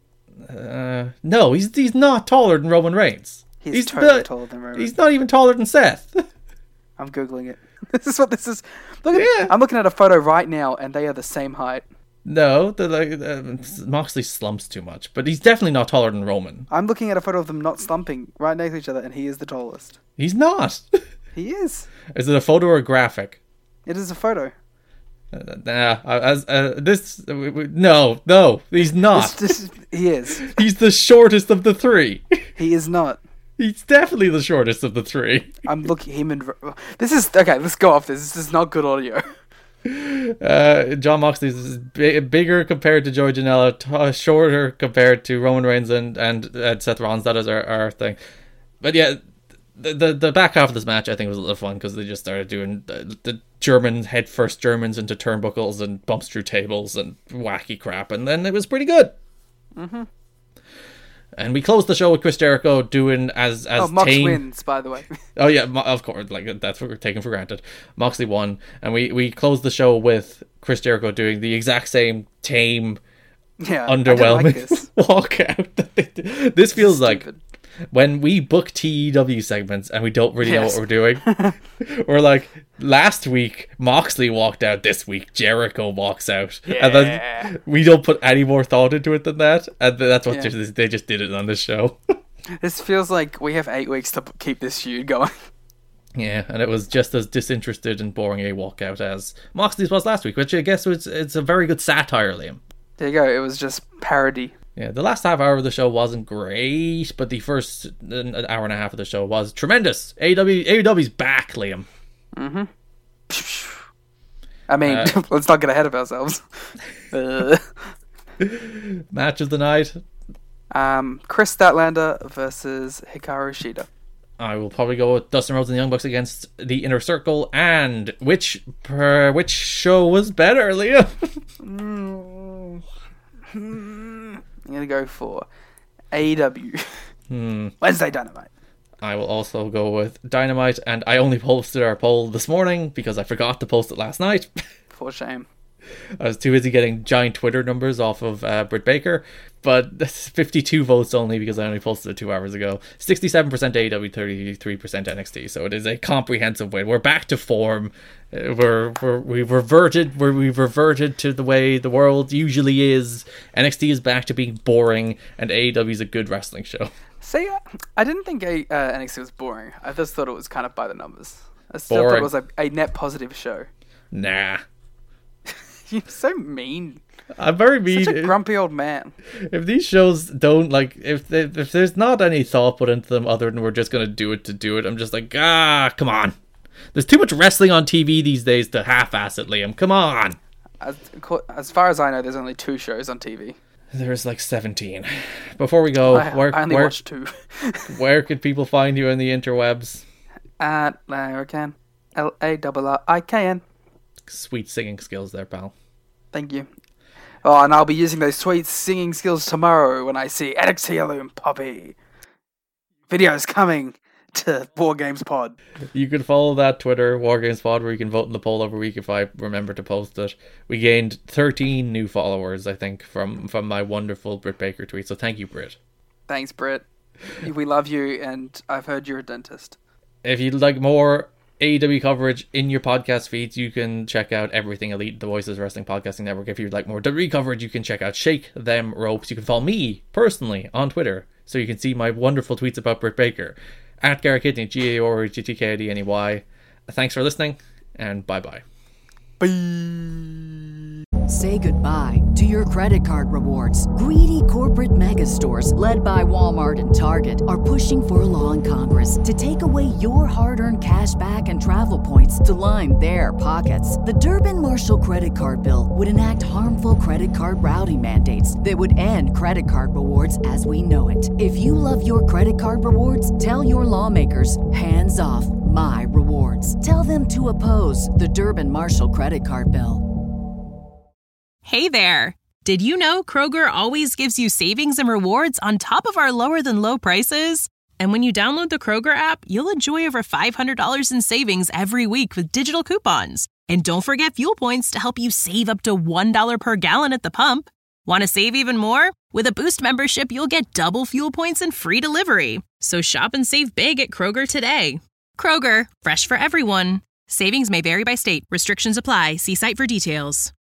[SPEAKER 5] uh, no, he's he's not taller than Roman Reigns.
[SPEAKER 6] He's, totally
[SPEAKER 5] not,
[SPEAKER 6] taller than Roman.
[SPEAKER 5] He's not even taller than Seth.
[SPEAKER 6] I'm googling it. This is what this is. Look at.
[SPEAKER 5] Yeah.
[SPEAKER 6] I'm looking at a photo right now, and they are the same height.
[SPEAKER 5] No, the like uh, Moxley slumps too much, but he's definitely not taller than Roman.
[SPEAKER 6] I'm looking at a photo of them not slumping right next to each other, and he is the tallest.
[SPEAKER 5] He's not.
[SPEAKER 6] He is.
[SPEAKER 5] Is it a photo or a graphic?
[SPEAKER 6] It is a photo.
[SPEAKER 5] Uh, nah, as uh, this uh, w- w- no, no, he's not.
[SPEAKER 6] This, this, he is.
[SPEAKER 5] He's the shortest of the three.
[SPEAKER 6] He is not.
[SPEAKER 5] He's definitely the shortest of the three.
[SPEAKER 6] I'm looking him and. This is okay. Let's go off this. This is not good audio.
[SPEAKER 5] Uh, John Moxley is b- bigger compared to Joey Janela, t- shorter compared to Roman Reigns and and uh, Seth Rollins. That is our, our thing. But yeah, the, the the back half of this match I think was a little fun because they just started doing the, the German head first Germans into turnbuckles and bumps through tables and wacky crap, and then it was pretty good. Mm-hmm. And we closed the show with Chris Jericho doing as as
[SPEAKER 6] Oh, Mox
[SPEAKER 5] tame.
[SPEAKER 6] wins, by the way.
[SPEAKER 5] Oh yeah, Mo- of course, like that's what we're taking for granted. Moxley won, and we we closed the show with Chris Jericho doing the exact same tame,
[SPEAKER 6] Yeah,
[SPEAKER 5] underwhelming
[SPEAKER 6] I didn't like this.
[SPEAKER 5] walkout. This feels like
[SPEAKER 6] Stupid.
[SPEAKER 5] when we book T E W segments and we don't really know
[SPEAKER 6] Yes.
[SPEAKER 5] what we're doing. We're like, last week Moxley walked out, this week Jericho walks out, and then we don't put any more thought into it than that, and that's what
[SPEAKER 6] Yeah.
[SPEAKER 5] just, they just did it on this show.
[SPEAKER 6] This feels like we have eight weeks to p- keep this feud going.
[SPEAKER 5] Yeah, and it was just as disinterested and boring a walkout as Moxley's was last week, which I guess was it's a very good satire, Liam.
[SPEAKER 6] There you go. It was just parody.
[SPEAKER 5] Yeah, the last half hour of the show wasn't great, but the first an hour and a half of the show was tremendous. A E W, A E W's back, Liam.
[SPEAKER 6] I mean,
[SPEAKER 5] Uh,
[SPEAKER 6] let's not get ahead of ourselves. Uh,
[SPEAKER 5] Match of the night.
[SPEAKER 6] um, Chris Statlander versus Hikaru Shida.
[SPEAKER 5] I will probably go with Dustin Rhodes and the Young Bucks against the Inner Circle. And which per, which show was better, Liam?
[SPEAKER 6] I'm gonna go for A E W.
[SPEAKER 5] Hmm.
[SPEAKER 6] Wednesday Dynamite.
[SPEAKER 5] I will also go with Dynamite, and I only posted our poll this morning because I forgot to post it last night.
[SPEAKER 6] For shame.
[SPEAKER 5] I was too busy getting giant Twitter numbers off of uh, Britt Baker, but that's fifty-two votes only because I only posted it two hours ago. sixty-seven percent A E W, thirty-three percent N X T, so it is a comprehensive win. We're back to form. Uh, we're, we're we've reverted. We're, we've reverted to the way the world usually is. N X T is back to being boring, and A E W is a good wrestling show.
[SPEAKER 6] See, I- I didn't think a, uh, N X T was boring. I just thought it was kind of by the numbers. I still thought
[SPEAKER 5] Boring.
[SPEAKER 6] it was a, a net positive show.
[SPEAKER 5] Nah,
[SPEAKER 6] You're so mean.
[SPEAKER 5] I'm very mean.
[SPEAKER 6] Such a grumpy old man.
[SPEAKER 5] If these shows don't like, if they, if there's not any thought put into them other than we're just gonna do it to do it, I'm just like, ah, come on. There's too much wrestling on T V these days to half-ass it, Liam. Come on.
[SPEAKER 6] As, as far as I know, there's only two shows on T V.
[SPEAKER 5] There's like seventeen. Before we go,
[SPEAKER 6] I,
[SPEAKER 5] where
[SPEAKER 6] I only
[SPEAKER 5] where,
[SPEAKER 6] watched two.
[SPEAKER 5] where can people find you in the interwebs?
[SPEAKER 6] At Larrican. L A R R I K N.
[SPEAKER 5] Sweet singing skills there, pal.
[SPEAKER 6] Thank you. Oh, and I'll be using those sweet singing skills tomorrow when I see N X T Loom Poppy. Videos coming to War Games Pod.
[SPEAKER 5] You can follow that Twitter, WarGamesPod, where you can vote in the poll every week if I remember to post it. We gained thirteen new followers, I think, from, from my wonderful Britt Baker tweet, so thank you, Britt.
[SPEAKER 6] Thanks, Britt. We love you, and I've heard you're a dentist.
[SPEAKER 5] If you'd like more A E W coverage in your podcast feeds, you can check out Everything Elite, the Voices Wrestling Podcasting Network. If you'd like more W W E coverage, you can check out Shake Them Ropes. You can follow me personally on Twitter, so you can see my wonderful tweets about Britt Baker. At Garrett Kidney, G A R G T K I D N E Y. Thanks for listening, and bye-bye.
[SPEAKER 1] Say goodbye to your credit card rewards. Greedy corporate mega stores, led by Walmart and Target, are pushing for a law in Congress to take away your hard-earned cash back and travel points to line their pockets. The Durbin-Marshall credit card bill would enact harmful credit card routing mandates that would end credit card rewards as we know it. If you love your credit card rewards, tell your lawmakers, hands off my rewards. Tell them to oppose the Durbin-Marshall credit card bill.
[SPEAKER 7] Hey there! Did you know Kroger always gives you savings and rewards on top of our lower-than-low prices? And when you download the Kroger app, you'll enjoy over five hundred dollars in savings every week with digital coupons. And don't forget fuel points to help you save up to one dollar per gallon at the pump. Want to save even more? With a Boost membership, you'll get double fuel points and free delivery. So shop and save big at Kroger today. Kroger, fresh for everyone. Savings may vary by state. Restrictions apply. See site for details.